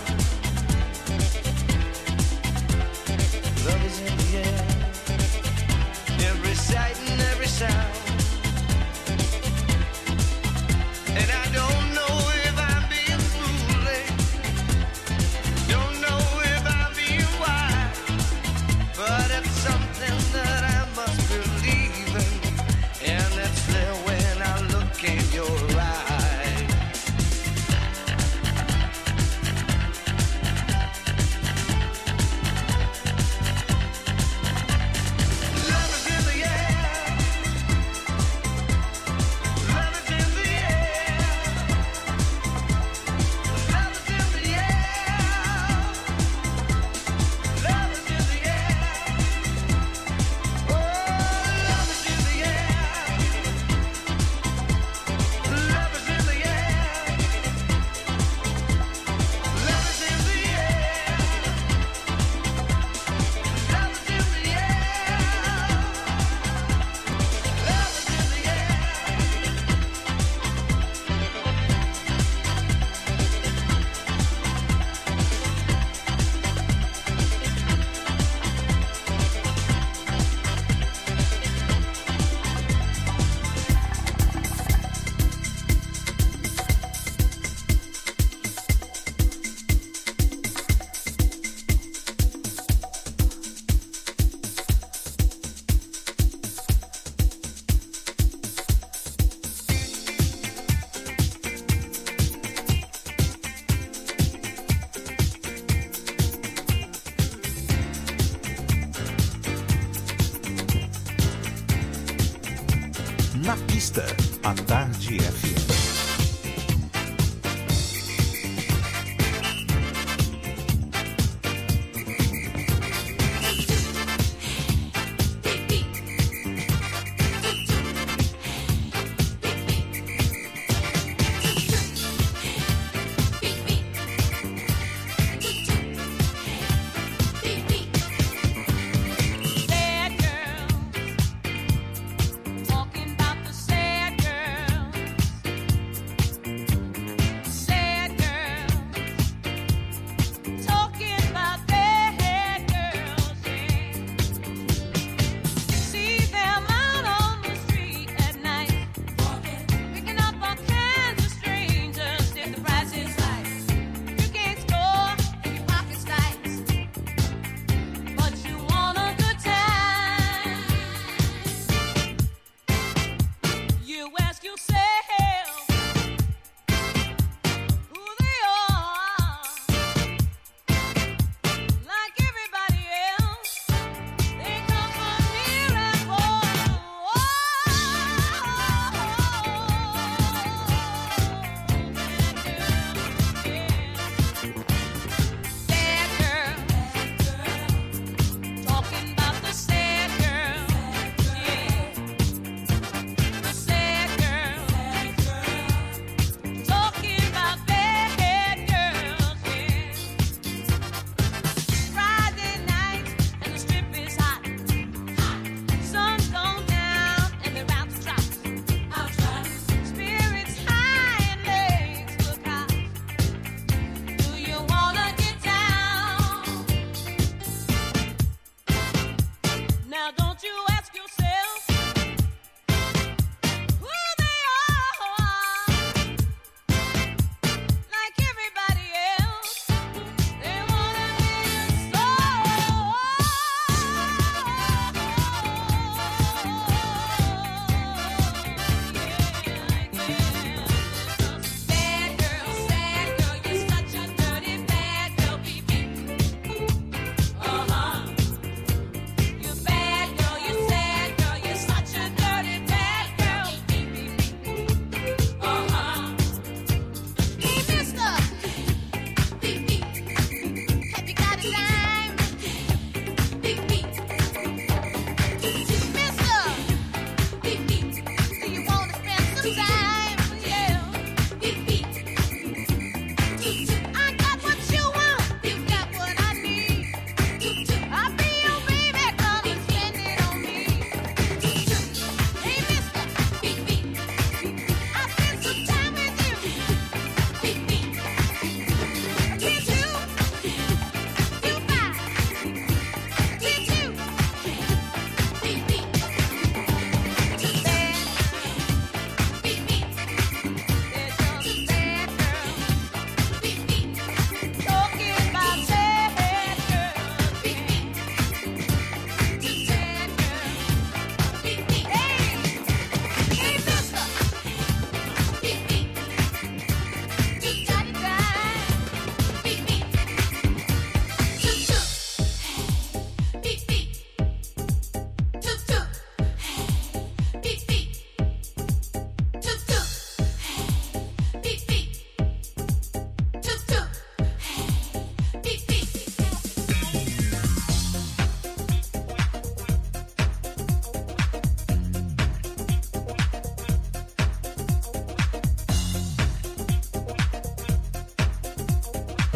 Love is in the air, every sight and every sound. And I don't know if I'm being foolish, don't know if I'm being wise, but it's something that I must believe in, and it's there when I look in your eyes. Love is in the air, love is in the air, love is in the air, love is in the air, oh, love is in the air, love is in the air, love is in the air, love is in the air. Na pista, a Tarde FM. Sad girl, talking about the sad girl.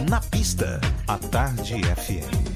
Na pista, a Tarde FM.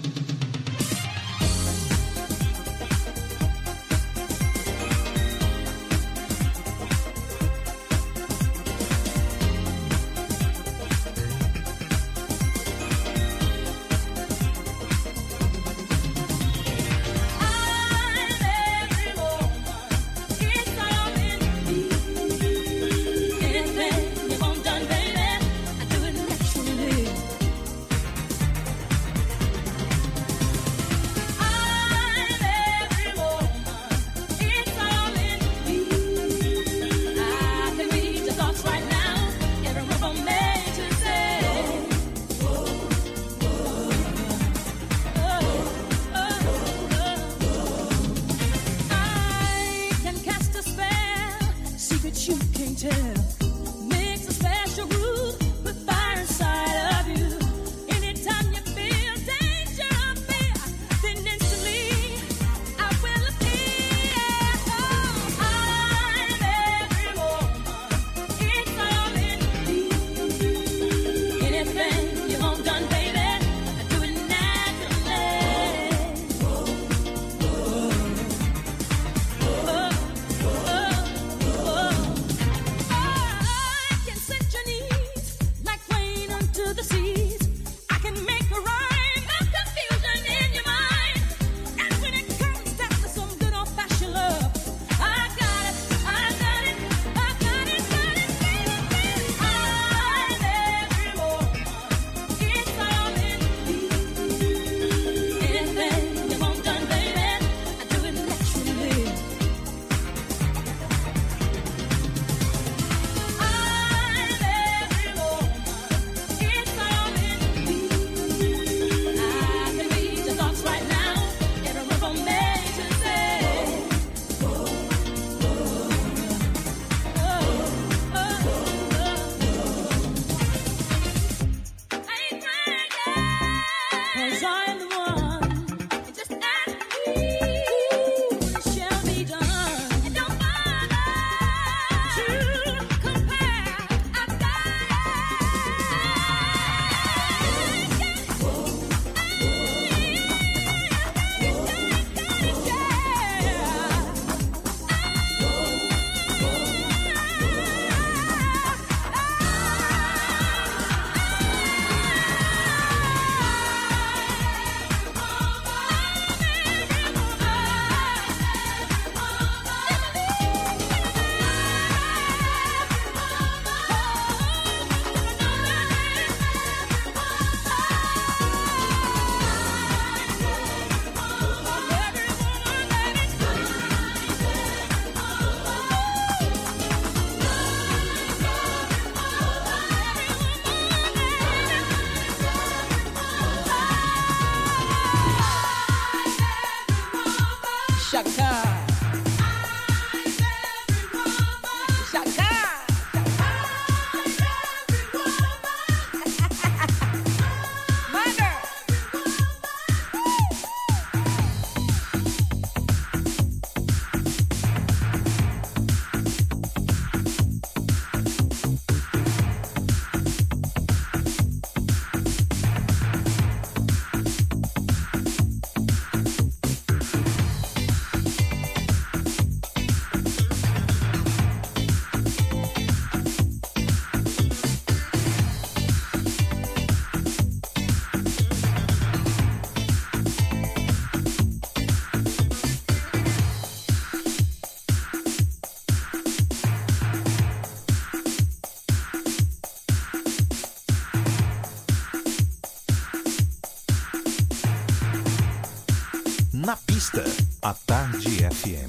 Na pista, a Tarde FM.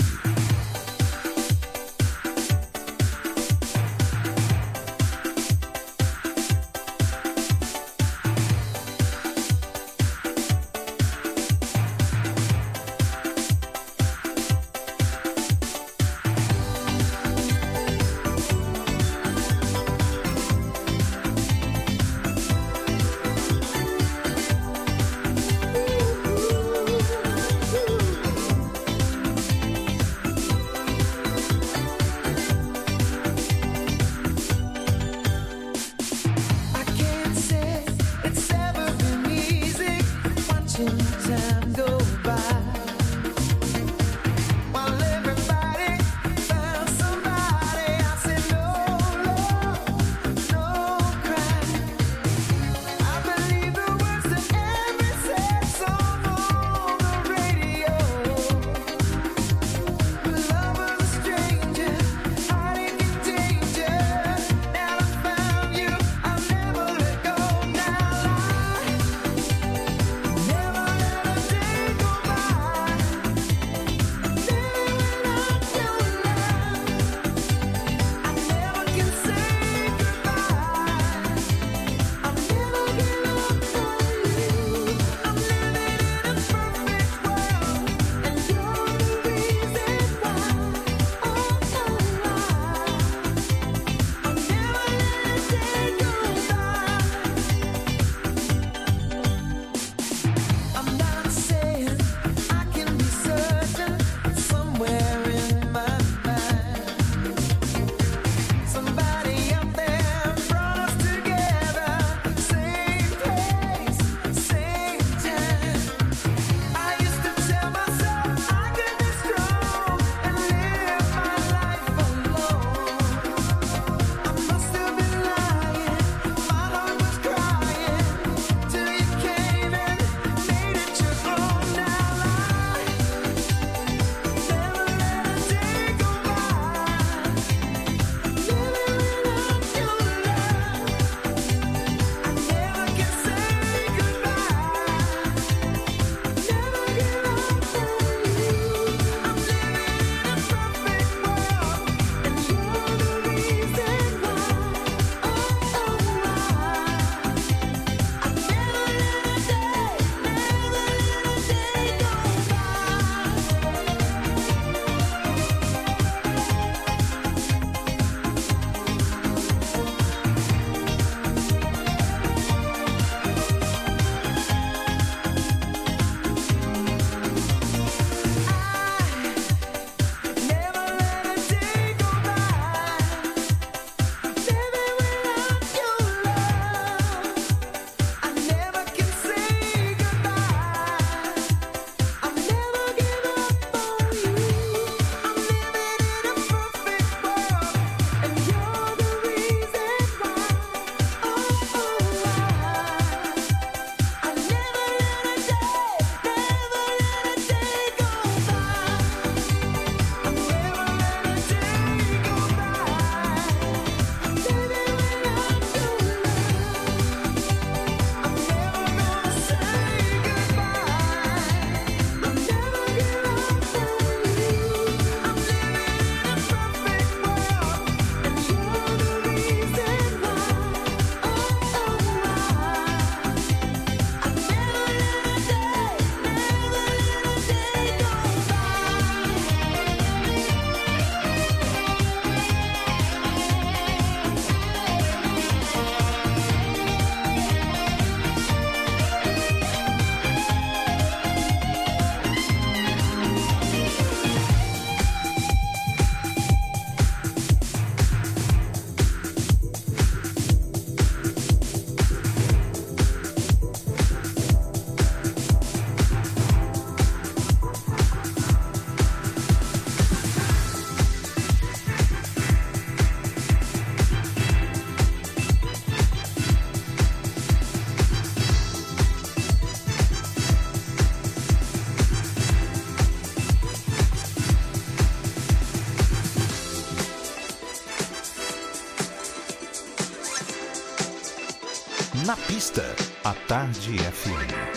Na pista, a Tarde FM.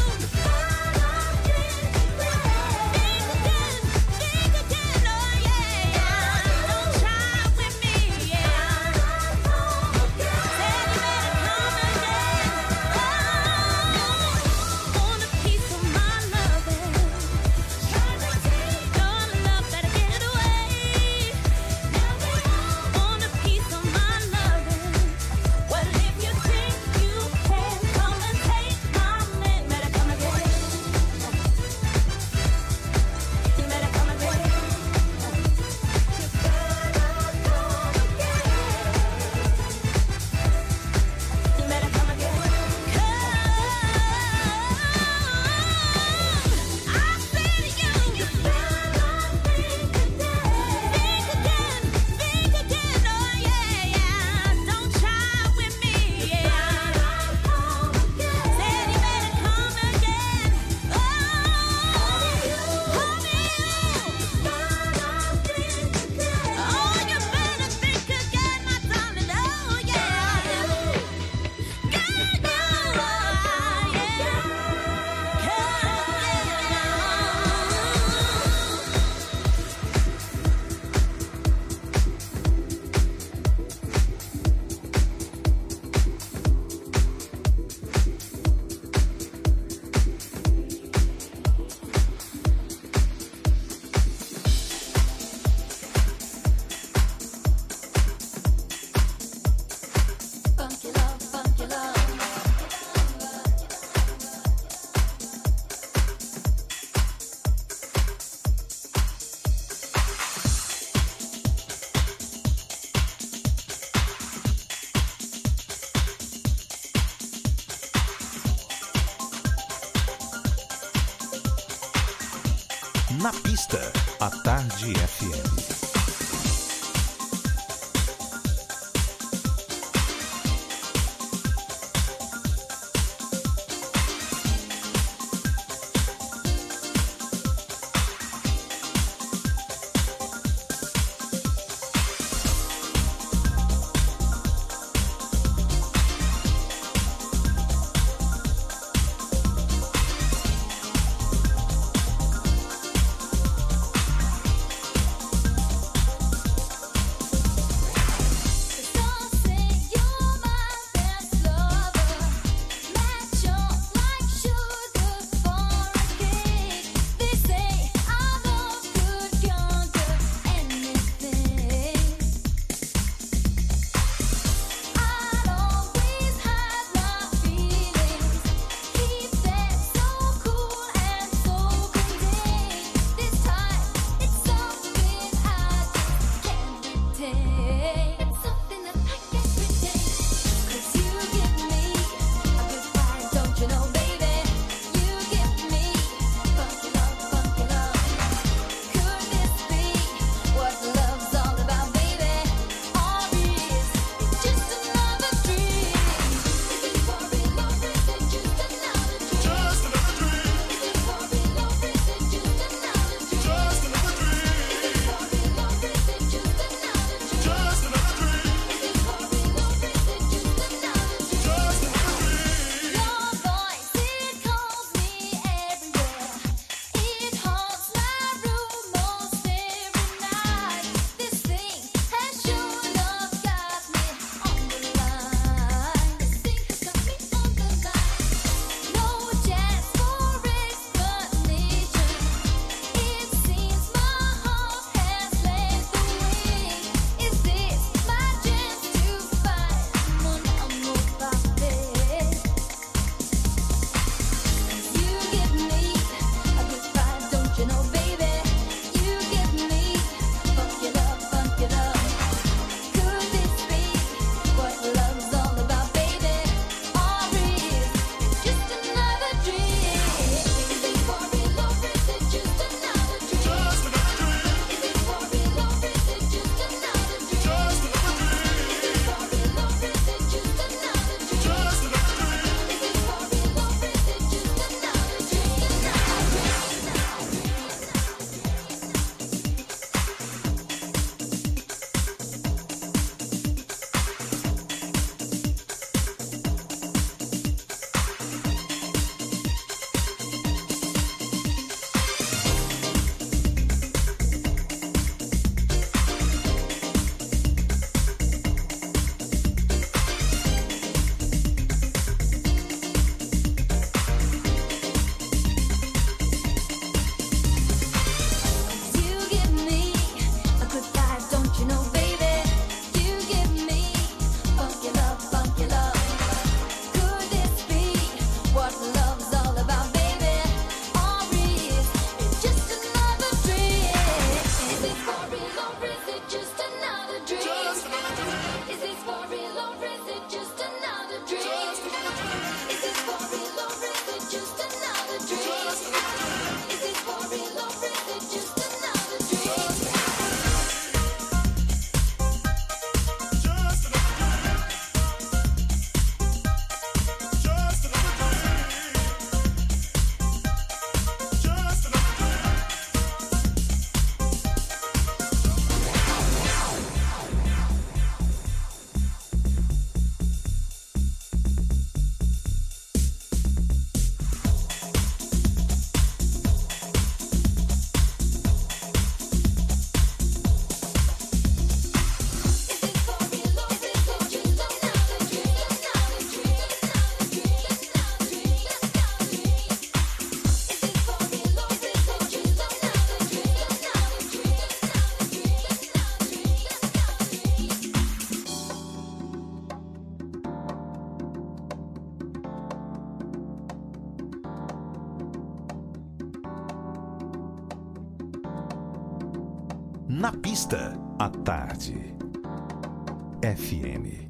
Think again, oh yeah. Na pista, à Tarde FM. Na pista, à Tarde FM.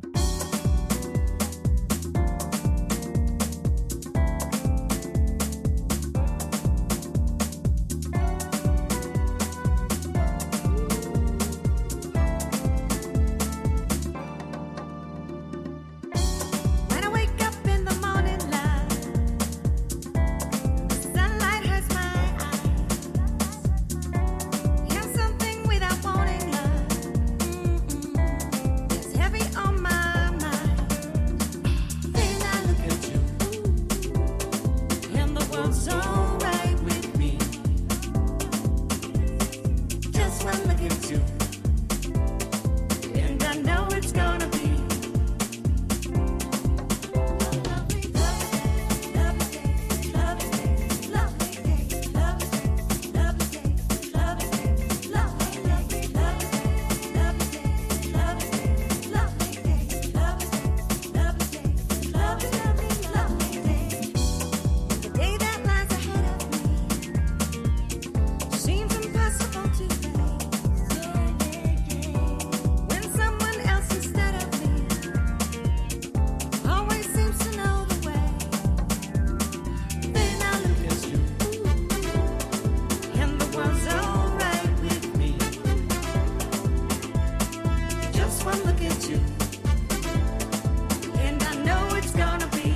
just one look at you, and I know it's gonna be.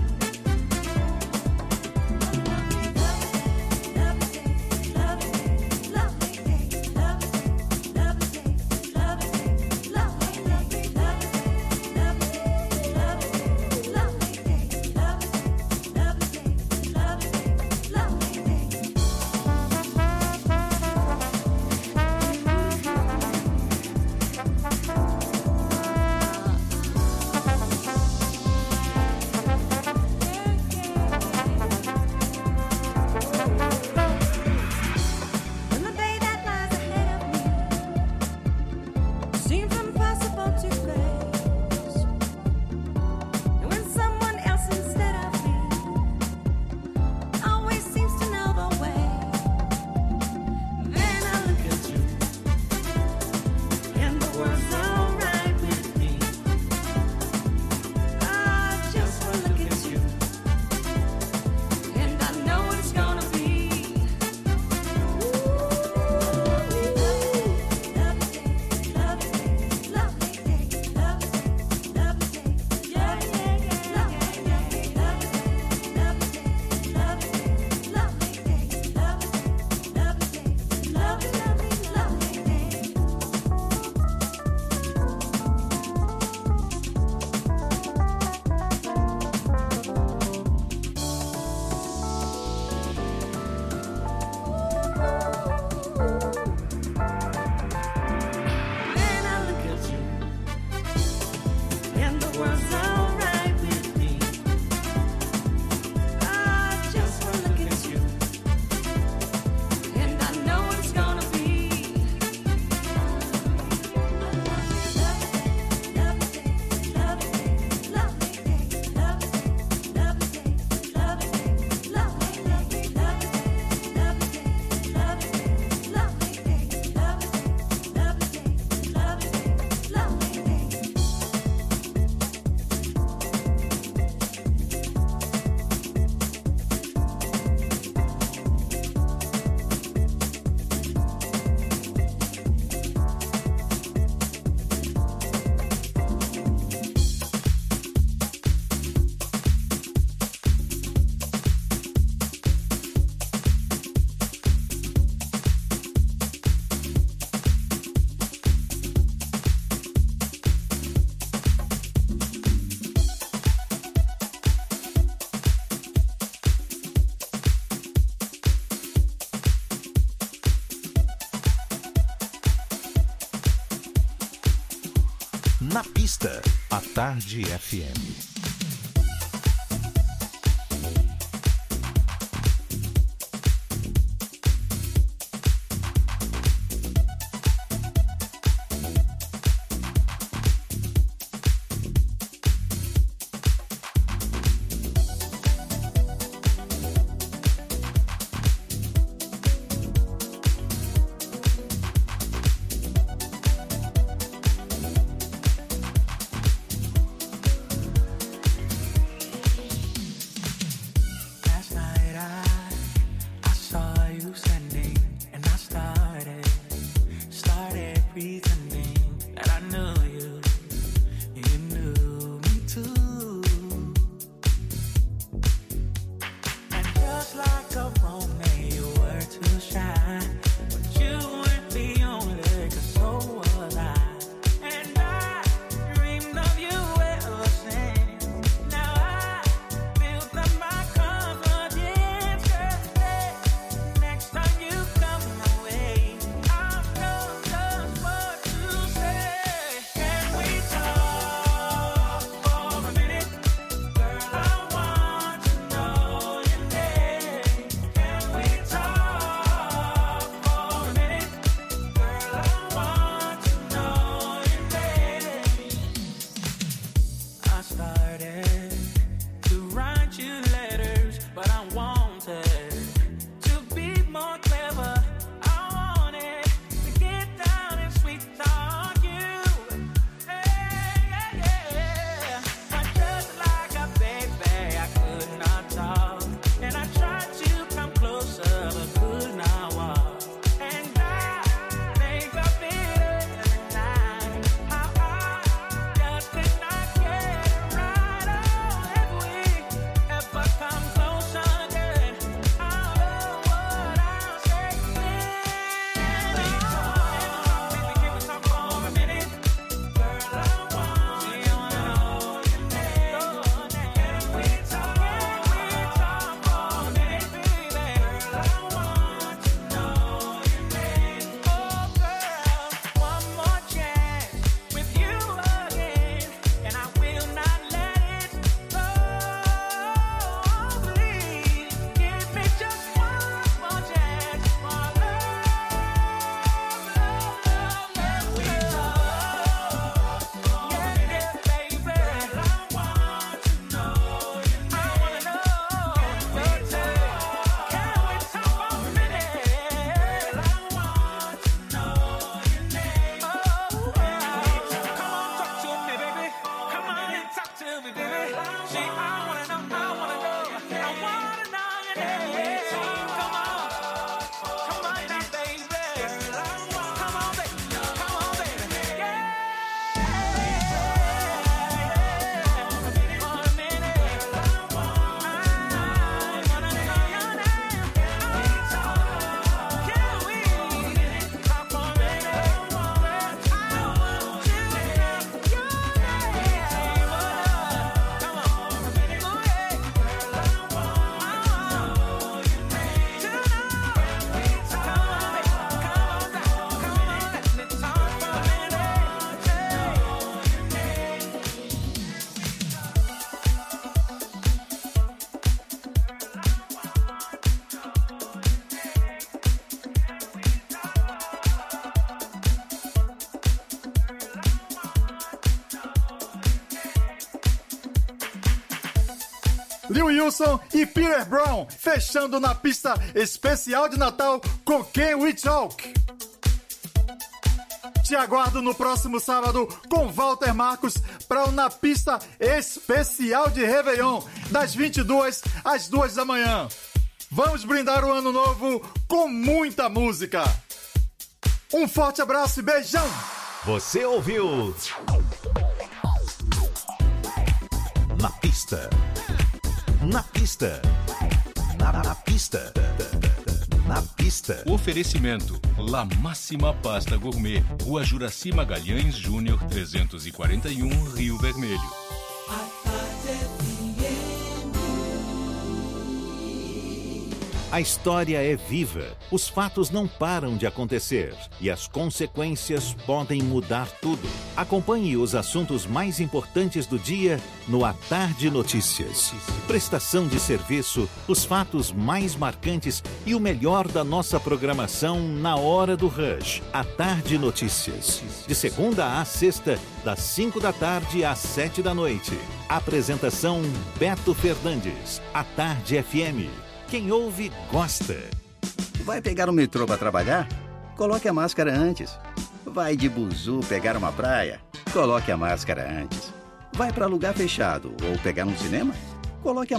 Na pista, à Tarde FM. Lil Wilson e Peter Brown, fechando na pista especial de Natal com Can We Talk. Te aguardo no próximo sábado com Walter Marcos para o Na Pista especial de Réveillon, das 22 às 2 da manhã. Vamos brindar o ano novo com muita música. Um forte abraço e beijão! Você ouviu Na Pista. Na Pista. Na Pista. Na Pista. Oferecimento: La Máxima Pasta Gourmet, Rua Juraci Magalhães Júnior 341, Rio Vermelho. A história é viva, os fatos não param de acontecer e as consequências podem mudar tudo. Acompanhe os assuntos mais importantes do dia no A Tarde Notícias. Prestação de serviço, os fatos mais marcantes e o melhor da nossa programação na hora do rush. A Tarde Notícias. De segunda a sexta, das 5 da tarde às 7 da noite. Apresentação Beto Fernandes. A Tarde FM. Quem ouve, gosta. Vai pegar o metrô para trabalhar? Coloque a máscara antes. Vai de buzu pegar uma praia? Coloque a máscara antes. Vai para lugar fechado ou pegar um cinema? Coloque a